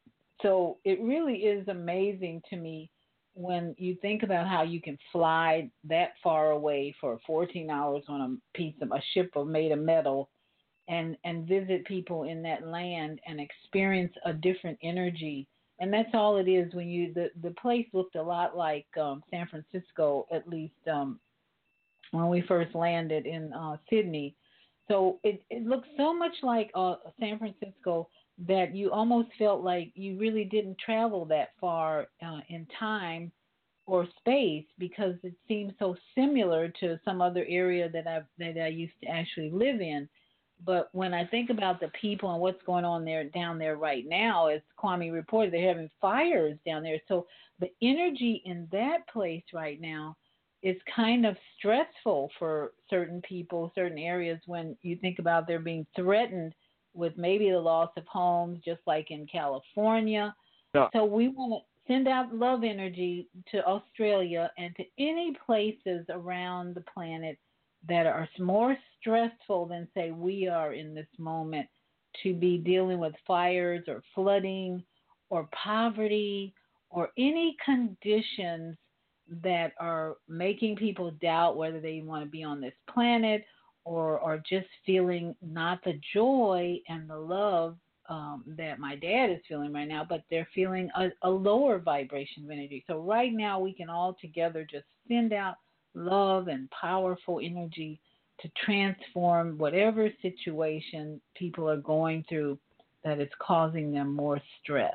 So it really is amazing to me when you think about how you can fly that far away for fourteen hours on a piece of a ship of made of metal and, and visit people in that land and experience a different energy. And that's all it is. When you the, the place looked a lot like um, San Francisco, at least um, when we first landed in uh, Sydney. So it, it looked so much like uh, San Francisco that you almost felt like you really didn't travel that far uh, in time or space, because it seems so similar to some other area that I that I used to actually live in. But when I think about the people and what's going on there down there right now, as Kwame reported, they're having fires down there. So the energy in that place right now is kind of stressful for certain people, certain areas, when you think about they're being threatened with maybe the loss of homes, just like in California. No. So we want to send out love energy to Australia and to any places around the planet that are more stressful than, say, we are in this moment, to be dealing with fires or flooding or poverty or any conditions that are making people doubt whether they want to be on this planet, or or just feeling not the joy and the love um, that my dad is feeling right now, but they're feeling a, a lower vibration of energy. So right now we can all together just send out love and powerful energy to transform whatever situation people are going through that is causing them more stress.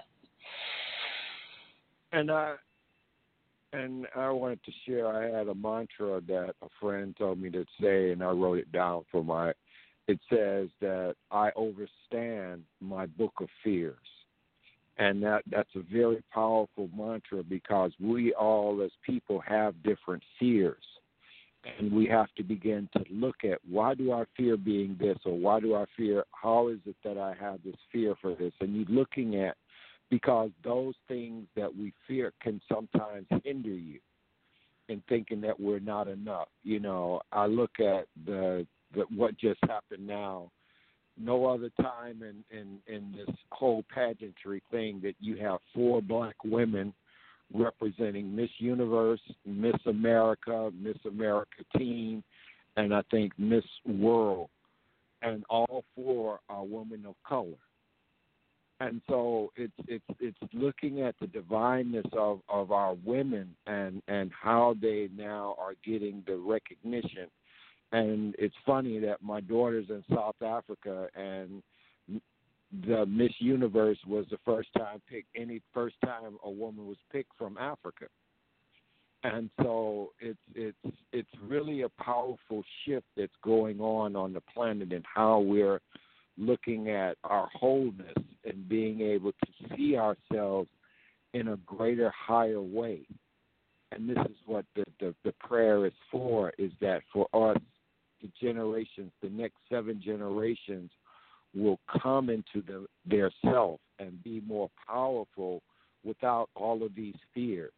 And I and I wanted to share, I had a mantra that a friend told me to say, and I wrote it down for my, it says that I overstand my book of fears. And that, that's a very powerful mantra, because we all as people have different fears. And we have to begin to look at, why do I fear being this, or why do I fear, how is it that I have this fear for this? And you're looking at, because those things that we fear can sometimes hinder you in thinking that we're not enough. You know, I look at the, the what just happened now no other time in, in, in this whole pageantry thing that you have four black women representing Miss Universe, Miss America, Miss America Teen, and I think Miss World. And all four are women of color. And so it's it's it's looking at the divineness of, of our women and, and how they now are getting the recognition. And it's funny that my daughter's in South Africa, and the Miss Universe was the first time picked any first time a woman was picked from Africa. And so it's it's it's really a powerful shift that's going on on the planet and how we're looking at our wholeness and being able to see ourselves in a greater, higher way. And this is what the, the, the prayer is for, is that for us, the generations, the next seven generations will come into the, their self and be more powerful without all of these fears.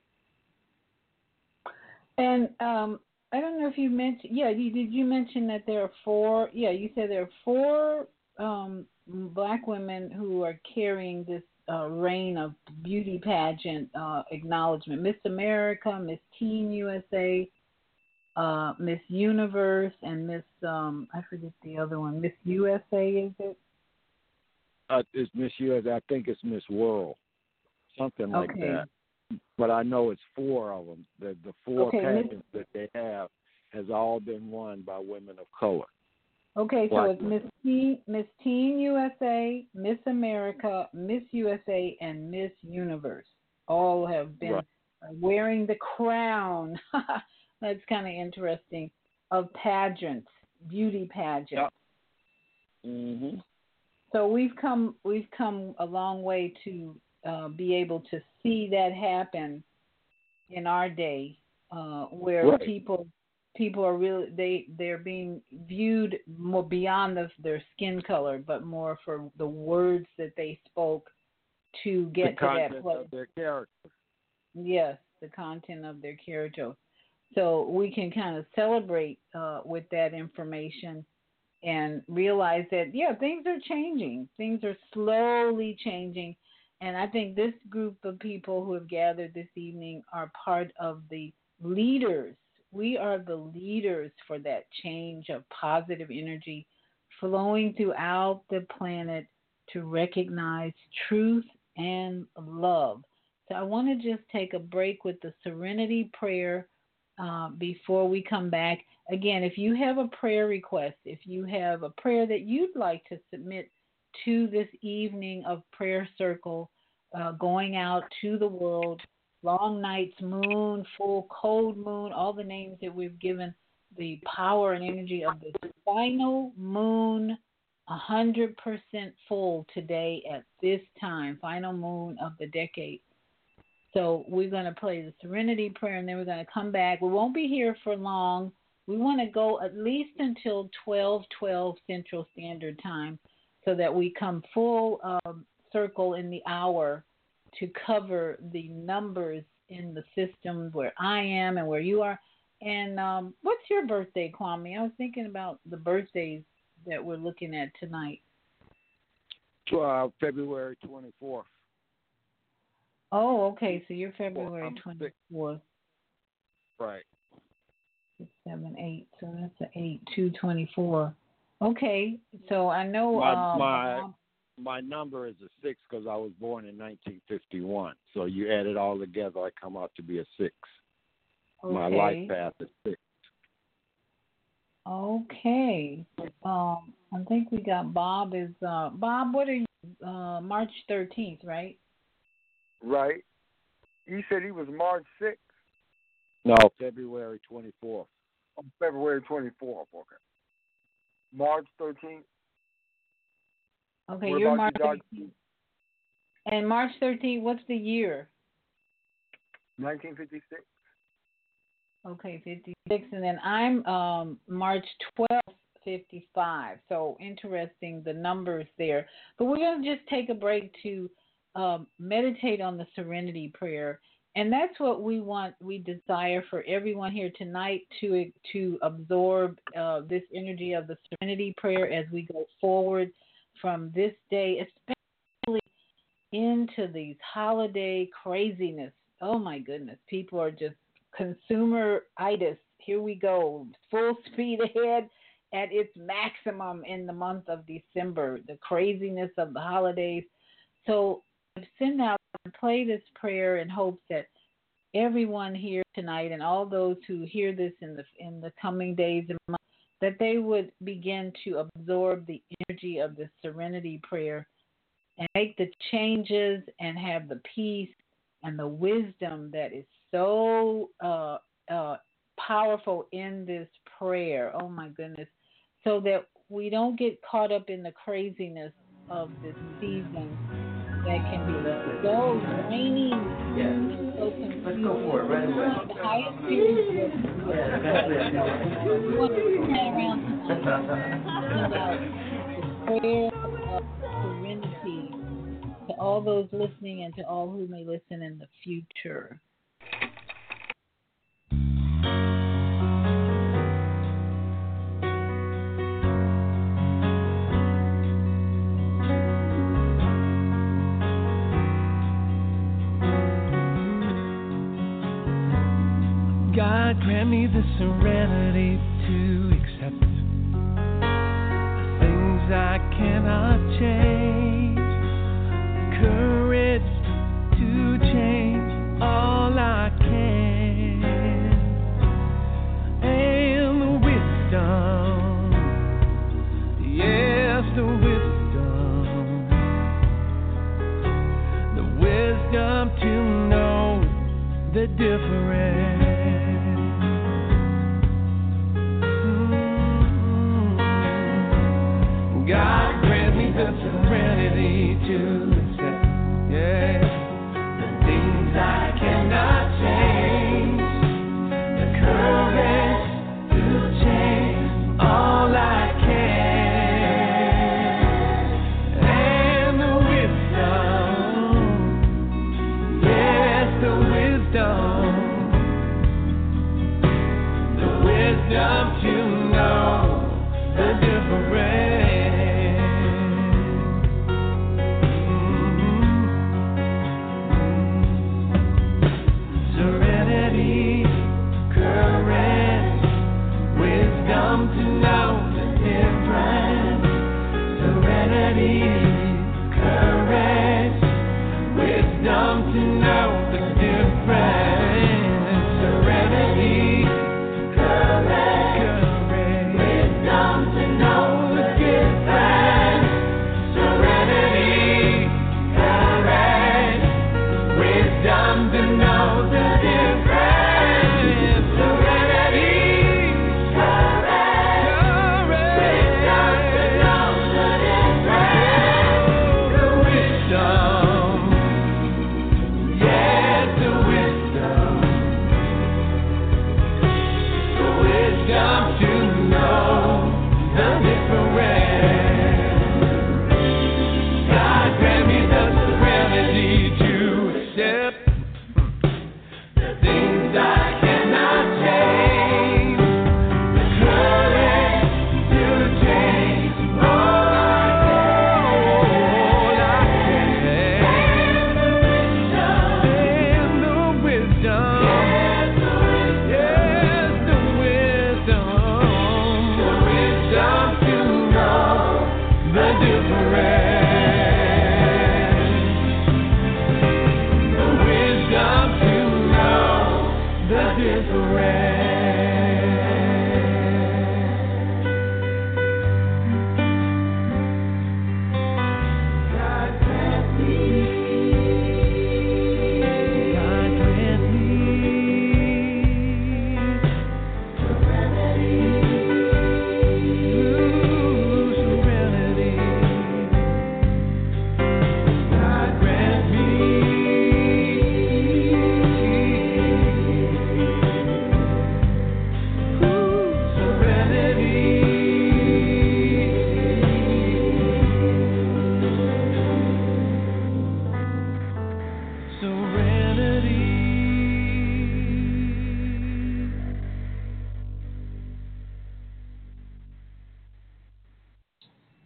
And um, I don't know if you mentioned, yeah, you, did you mention that there are four, yeah, you said there are four um, black women who are carrying this uh, reign of beauty pageant uh, acknowledgement. Miss America, Miss Teen U S A, uh, Miss Universe, and Miss, um, I forget the other one, Miss U S A, is it? Uh, it's Miss U S A, I think it's Miss World, something like Okay. that. But I know it's four of them. The, the four Okay, pageants that they have has all been won by women of color. Okay, Black so it's Miss Teen, Miss Teen U S A, Miss America, Miss U S A, and Miss Universe. All have been right. wearing the crown. That's kind of interesting. Of pageants, beauty pageants. Yep. Mhm. So we've come we've come a long way to uh, be able to see that happen in our day, uh, where right. people. People are really they they're being viewed more beyond the, their skin color, but more for the words that they spoke to get the to that content place. of their character. Yes, the content of their character. So we can kind of celebrate uh, with that information and realize that yeah, things are changing. Things are slowly changing, and I think this group of people who have gathered this evening are part of the leaders. We are the leaders for that change of positive energy flowing throughout the planet to recognize truth and love. So I want to just take a break with the serenity prayer uh, before we come back. Again, if you have a prayer request, if you have a prayer that you'd like to submit to this evening of Prayer Circle, uh, going out to the world, long nights, moon, full, cold moon, all the names that we've given the power and energy of the final moon, one hundred percent full today at this time, final moon of the decade. So we're going to play the Serenity Prayer, and then we're going to come back. We won't be here for long. We want to go at least until twelve twelve Central Standard Time so that we come full um, circle in the hour to cover the numbers in the system where I am and where you are. And um, what's your birthday, Kwame? I was thinking about the birthdays that we're looking at tonight. Uh, February twenty-fourth. Oh, okay. So you're February twenty-fourth. Right. Six, seven, eight. So that's an eight, two, twenty-four. Okay. So I know my um, my my number is a six because I was born in nineteen fifty-one. So you add it all together, I come out to be a six. Okay. My life path is six. Okay. Um, I think we got Bob is uh, Bob. What are you? Uh, March thirteenth, right? Right. He said he was March sixth. No, February twenty-fourth. Oh, February twenty-fourth. Okay. March thirteenth. Okay, what you're about March you, thirteenth. And March thirteenth, what's the year? nineteen fifty-six. Okay, fifty-six. And then I'm um, March twelfth, fifty-five. So interesting, the numbers there. But we're going to just take a break to um, meditate on the Serenity Prayer And that's what we want, we desire for everyone here tonight to to absorb uh, this energy of the Serenity Prayer as we go forward from this day, especially into these holiday craziness. Oh my goodness, people are just consumeritis. Here we go, full speed ahead at its maximum in the month of December, the craziness of the holidays. So send out and play this prayer in hopes that everyone here tonight and all those who hear this in the in the coming days and months, that they would begin to absorb the energy of the Serenity Prayer and make the changes and have the peace and the wisdom that is so uh, uh, powerful in this prayer. Oh my goodness. So that we don't get caught up in the craziness of this season that can be so draining. Yeah. So confusing. Let's go for it right away. The highest spirits of we want to turn around tonight about the prayer of serenity to all those listening and to all who may listen in the future. God, grant me the serenity to accept the things I cannot change, the courage to change all I can, and the wisdom, yes, the wisdom, the wisdom to know the difference. God grant me the serenity to accept, yeah, the things I cannot change, the courage to change all I can, and the wisdom, yes, the wisdom, the wisdom to know the difference. Serenity, courage,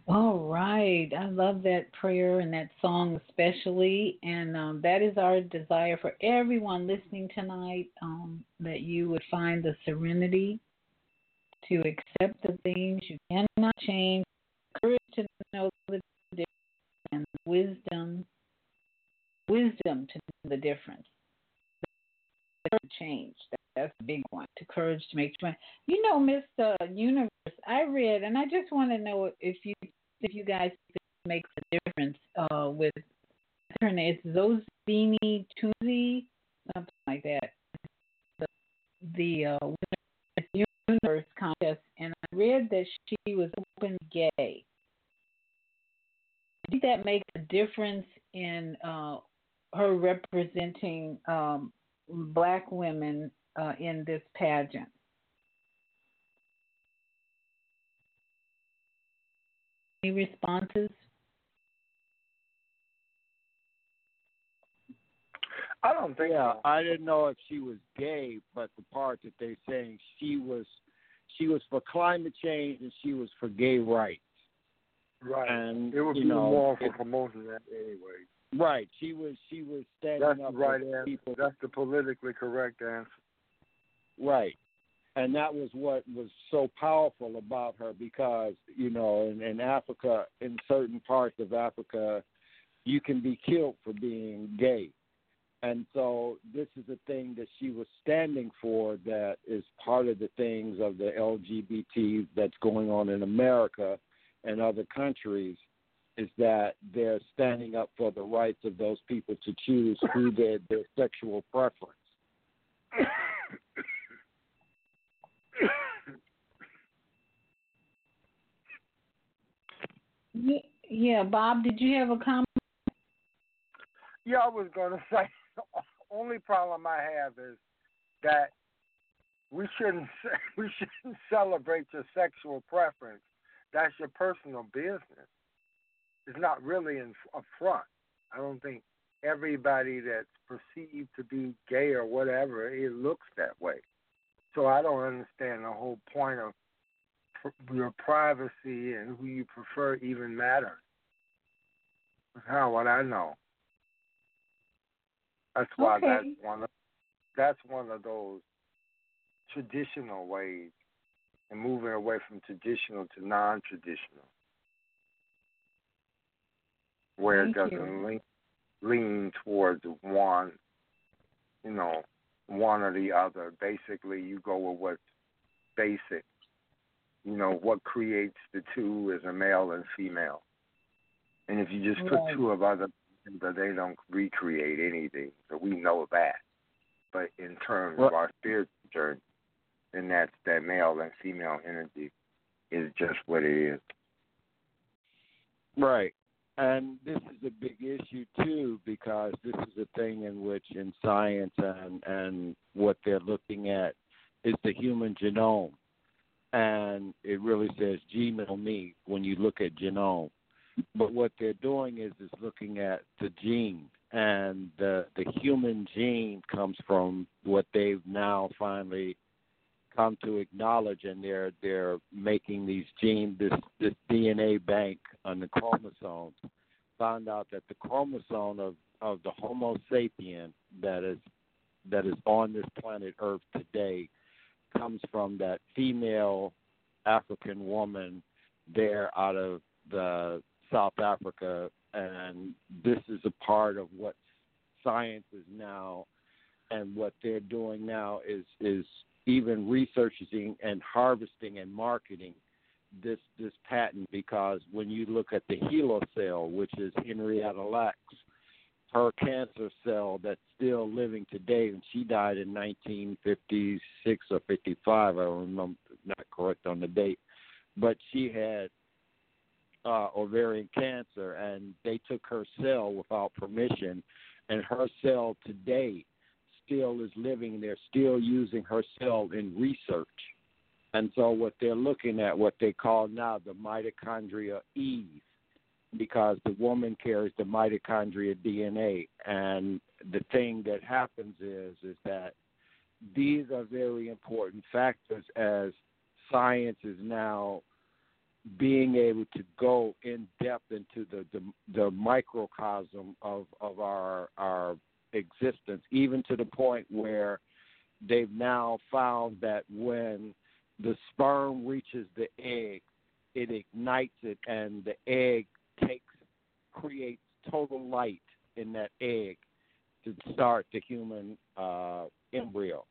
All right. I love that prayer and that song especially. And um, that is our desire for everyone listening tonight, um, that you would find the serenity to accept the things you cannot change, courage to know the difference, and wisdom, wisdom to know the difference. Change. That's a big one. To courage to make change. You know, Mister Universe, I read, and I just want to know if you if you guys think it makes a difference uh, with it's Zozini Tuzi, something like that. The, the uh, Universe contest, and I read that she was open gay. Do you think that makes a difference in uh, her representing um, black women uh, in this pageant? Any responses? I don't think Yeah, so. I didn't know if she was gay, but the part that they're saying she was, she was for climate change and she was for gay rights. Right. And it would you be know, more for it, promoting that anyway. right. She was she was standing That's up the right for answer. people. That's the politically correct answer. Right. And that was what was so powerful about her because, you know, in, in Africa, in certain parts of Africa, you can be killed for being gay. And so this is a thing that she was standing for that is part of the things of the L G B T that's going on in America and other countries, is that they're standing up for the rights of those people to choose who their, their sexual preference. Yeah, Bob, did you have a comment? Yeah, I was going to say, the only problem I have is that we shouldn't we shouldn't celebrate your sexual preference. That's your personal business. It's not really in up front. I don't think everybody that's perceived to be gay or whatever, it looks that way. So I don't understand the whole point of pr- your privacy and who you prefer even matters. How would I know? That's why Okay. that's one of that's one of those traditional ways and moving away from traditional to non-traditional, where Thank it doesn't you. lean, lean towards one, you know, one or the other. Basically, you go with what's basic. You know, what creates the two is a male and female. And if you just put Right. two of other, but they don't recreate anything, so we know that. But in terms Well, of our spiritual journey, and that's that male and female energy is just what it is. right. And this is a big issue, too, because this is a thing in which in science and, and what they're looking at is the human genome. And it really says genome when you look at genome. But what they're doing is is looking at the gene. And the, the human gene comes from what they've now finally come to acknowledge, and they're they're making these gene this this D N A bank on the chromosomes. Found out that the chromosome of, of the Homo sapien that is that is on this planet Earth today comes from that female African woman there out of the South Africa, and this is a part of what science is now, and what they're doing now is is even researching and harvesting and marketing this this patent, because when you look at the HeLa cell, which is Henrietta Lacks, her cancer cell that's still living today, and she died in nineteen fifty-six or fifty-five, I don't remember, not correct on the date, but she had uh, ovarian cancer, and they took her cell without permission, and her cell today still is living. They're still using her cell in research. And so what they're looking at, what they call now the mitochondria Eve, because the woman carries the mitochondria D N A. And the thing that happens is, is that these are very important factors as science is now being able to go in depth into the, the, the microcosm of, of our our existence, even to the point where they've now found that when the sperm reaches the egg, it ignites it, and the egg takes creates total light in that egg to start the human uh, embryo.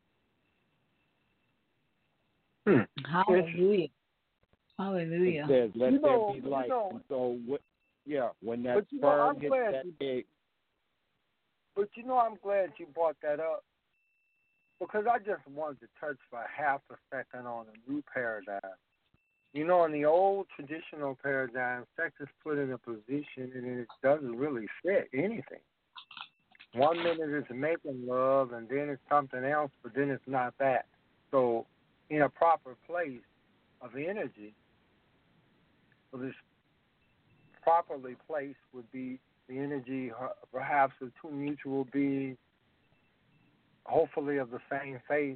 Hmm. Hallelujah. Hallelujah. It says, "Let You know, there be you light." know- and so, what, yeah, when that But you know, sperm I'm hits glad that you- egg, But you know, I'm glad you brought that up because I just wanted to touch for half a second on a new paradigm. You know, in the old traditional paradigm, sex is put in a position and it doesn't really fit anything. One minute it's making love and then it's something else, but then it's not that. So, in a proper place of energy, well, this properly placed would be the energy uh, perhaps of two mutual beings, hopefully of the same faith,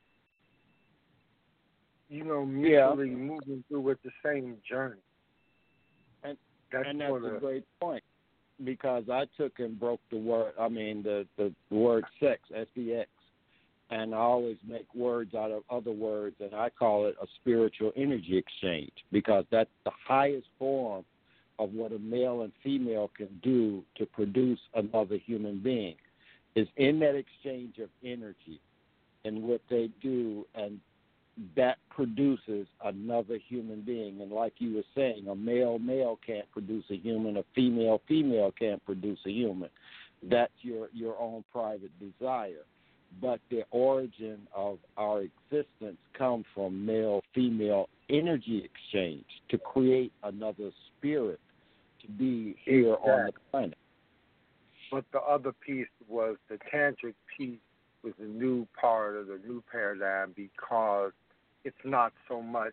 you know, mutually Yeah. moving through with the same journey. And that's and that's sort a of, great point, because I took and broke the word. I mean, the the word sex, S E X, and I always make words out of other words, and I call it a spiritual energy exchange, because that's the highest form of what a male and female can do to produce another human being, is in that exchange of energy and what they do, and that produces another human being. And like you were saying, a male male can't produce a human, a female female can't produce a human. That's your, your own private desire. But the origin of our existence comes from male-female energy exchange to create another spirit to be here Exactly. on the planet. but the other piece was the tantric piece was a new part of the new paradigm because it's not so much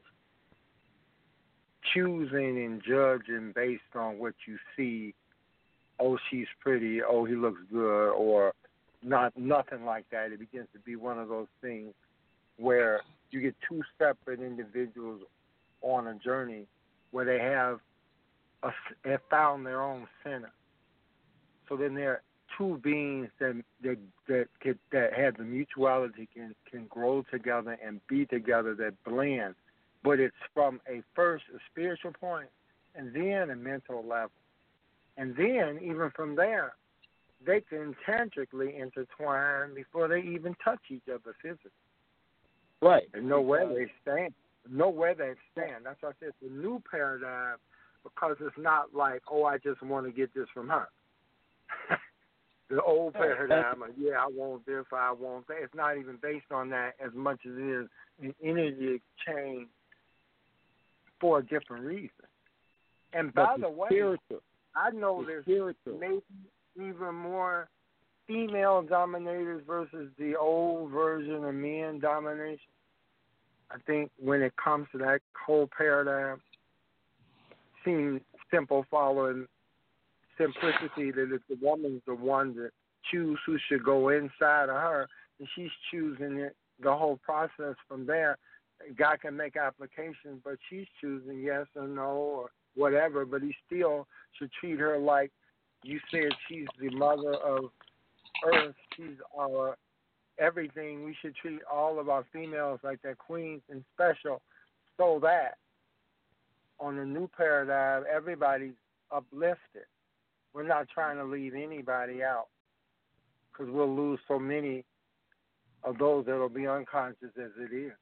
choosing and judging based on what you see. Oh, she's pretty. Oh, he looks good. Or not, nothing like that. It begins to be one of those things where you get two separate individuals on a journey where they have a, have found their own center. So then there are two beings that that that, could, that have the mutuality can can grow together and be together, that blend. But it's from a first a spiritual point and then a mental level. And then even from there, they can tantrically intertwine before they even touch each other physically. Right. And know where they stand. Know where they stand. That's why I said it's a new paradigm, because it's not like, oh, I just want to get this from her. The old paradigm of, yeah, I want this, I want that. It's not even based on that as much as it is an energy exchange for a different reason. And by But the way, spiritual, I know the there's spiritual. maybe even more female dominators versus the old version of men domination. I think when it comes to that whole paradigm, seems simple following simplicity, that if the woman's the one that choose who should go inside of her, and she's choosing it, the whole process from there. God can make applications, but she's choosing yes or no or whatever, but he still should treat her like you said she's the mother of earth. She's our everything. We should treat all of our females like they're queens and special, so that on the new paradigm, everybody's uplifted. We're not trying to leave anybody out, because we'll lose so many of those that will be unconscious as it is.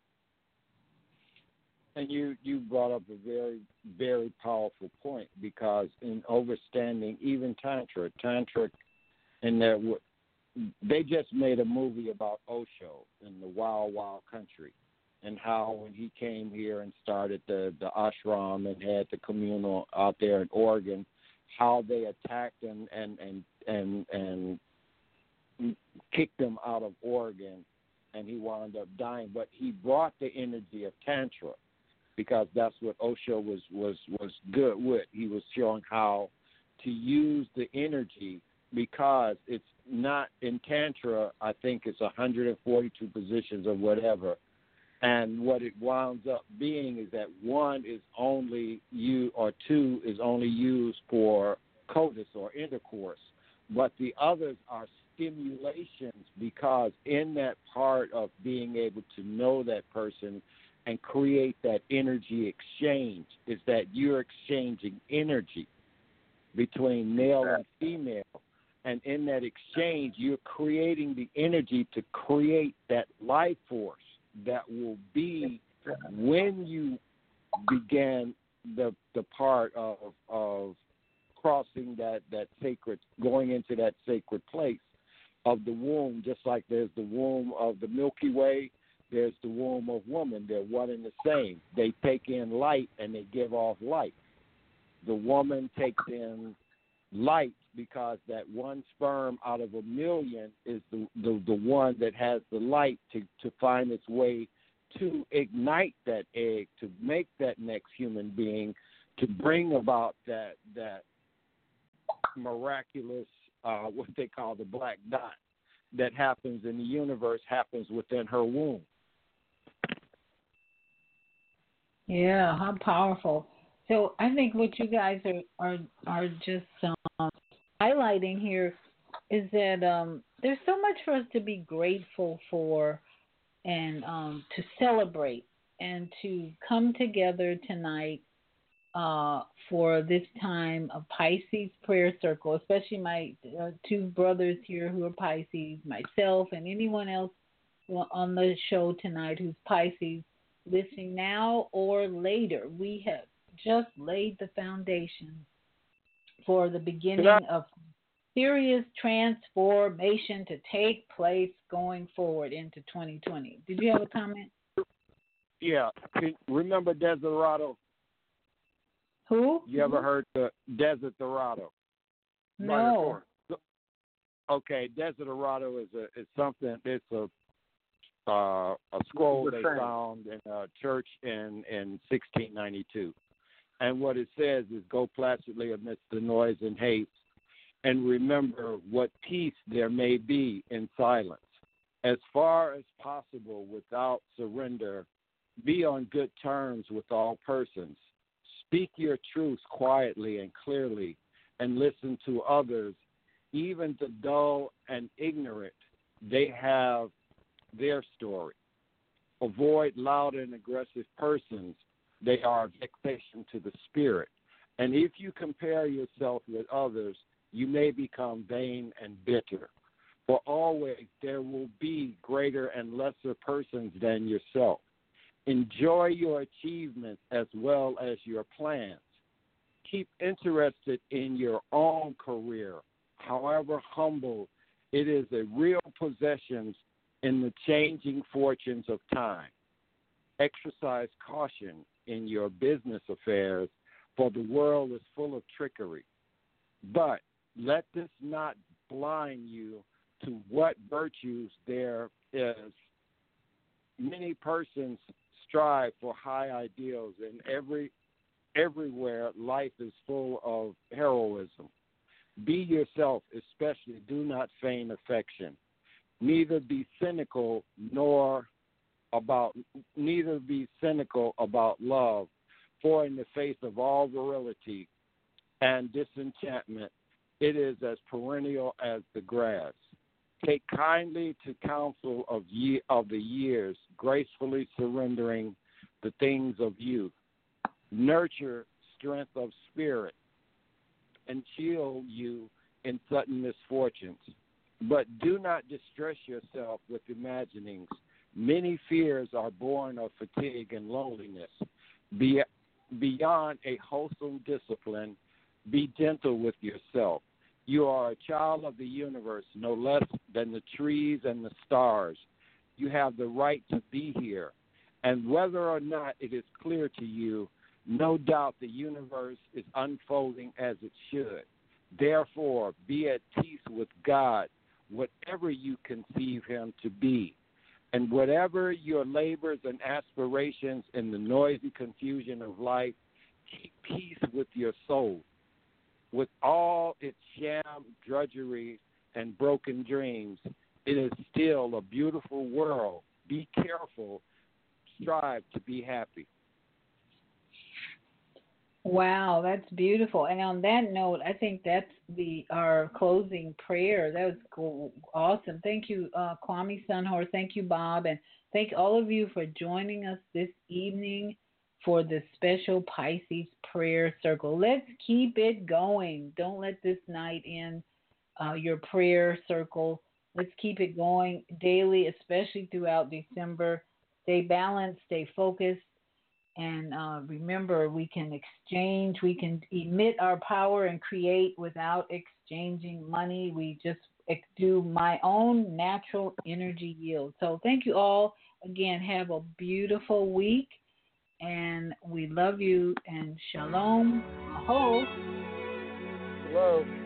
And you, you brought up a very, very powerful point, because in overstanding even Tantra, Tantra in their, they just made a movie about Osho in the Wild, Wild Country, and how when he came here and started the, the ashram and had the communal out there in Oregon, how they attacked and, and, and, and, and kicked him out of Oregon, and he wound up dying. But he brought the energy of Tantra, because that's what Osho was, was, was good with. He was showing how to use the energy, because it's not in Tantra, I think it's one hundred forty-two positions or whatever, And what it winds up being is that one is only you, or two is only used for coitus or intercourse, but the others are stimulations, because in that part of being able to know that person and create that energy exchange is that you're exchanging energy between male and female. And in that exchange, you're creating the energy to create that life force that will be when you begin the the part of of crossing that, that sacred, going into that sacred place of the womb. Just like there's the womb of the Milky Way, there's the womb of woman. They're one and the same. They take in light and they give off light. The woman takes in light because that one sperm out of a million is the, the, the one that has the light to, to find its way to ignite that egg, to make that next human being, to bring about that that miraculous, uh, what they call the black dot that happens in the universe, happens within her womb. Yeah, how powerful. So I think what you guys are are, are just um, highlighting here is that um, there's so much for us to be grateful for, and um, to celebrate, and to come together tonight uh, for this time of Pisces Prayer Circle, especially my uh, two brothers here who are Pisces, myself, and anyone else on the show tonight who's Pisces, listening now or later. We have just laid the foundation for the beginning of serious transformation to take place going forward into twenty twenty. Did you have a comment? Yeah. Remember Desirado? Who? You ever heard the Desirado? No. Right. Okay, Desirado is a is something. It's a uh, a scroll they found in a church in in sixteen ninety-two, and what it says is, "Go placidly amidst the noise and haste, and remember what peace there may be in silence. As far as possible, without surrender, be on good terms with all persons. Speak your truths quietly and clearly, and listen to others, even the dull and ignorant. They have their story. Avoid loud and aggressive persons. They are a vexation to the spirit. And if you compare yourself with others, you may become vain and bitter. For always there will be greater and lesser persons than yourself. Enjoy your achievements as well as your plans. Keep interested in your own career. However humble, it is a real possession in the changing fortunes of time. Exercise caution in your business affairs, for the world is full of trickery. But let this not blind you to what virtues there is. Many persons strive for high ideals, and every everywhere life is full of heroism. Be yourself, especially do not feign affection. Neither be cynical nor about neither be cynical about love, for in the face of all virility and disenchantment, it is as perennial as the grass. Take kindly to counsel of ye of the years, gracefully surrendering the things of youth. Nurture strength of spirit, and shield you in sudden misfortunes. But do not distress yourself with imaginings. Many fears are born of fatigue and loneliness. Be, beyond a wholesome discipline, be gentle with yourself. You are a child of the universe, no less than the trees and the stars. You have the right to be here. And whether or not it is clear to you, no doubt the universe is unfolding as it should. Therefore, be at peace with God, whatever you conceive him to be. And whatever your labors and aspirations in the noisy confusion of life, keep peace with your soul. With all its sham, drudgery, and broken dreams, it is still a beautiful world. Be careful strive to be happy. Wow, that's beautiful. And on that note, I think that's the our closing prayer. That was cool. Awesome. Thank you, uh, Kwame Sunhor. Thank you, Bob, and thank all of you for joining us this evening for the special Pisces prayer circle. Let's keep it going. Don't let this night end uh, your prayer circle. Let's keep it going daily, especially throughout December. Stay balanced, stay focused. And uh, remember, we can exchange, we can emit our power and create without exchanging money. We just do my own natural energy yield. So thank you all. Again, have a beautiful week. And we love you. And shalom. Aho. Hello.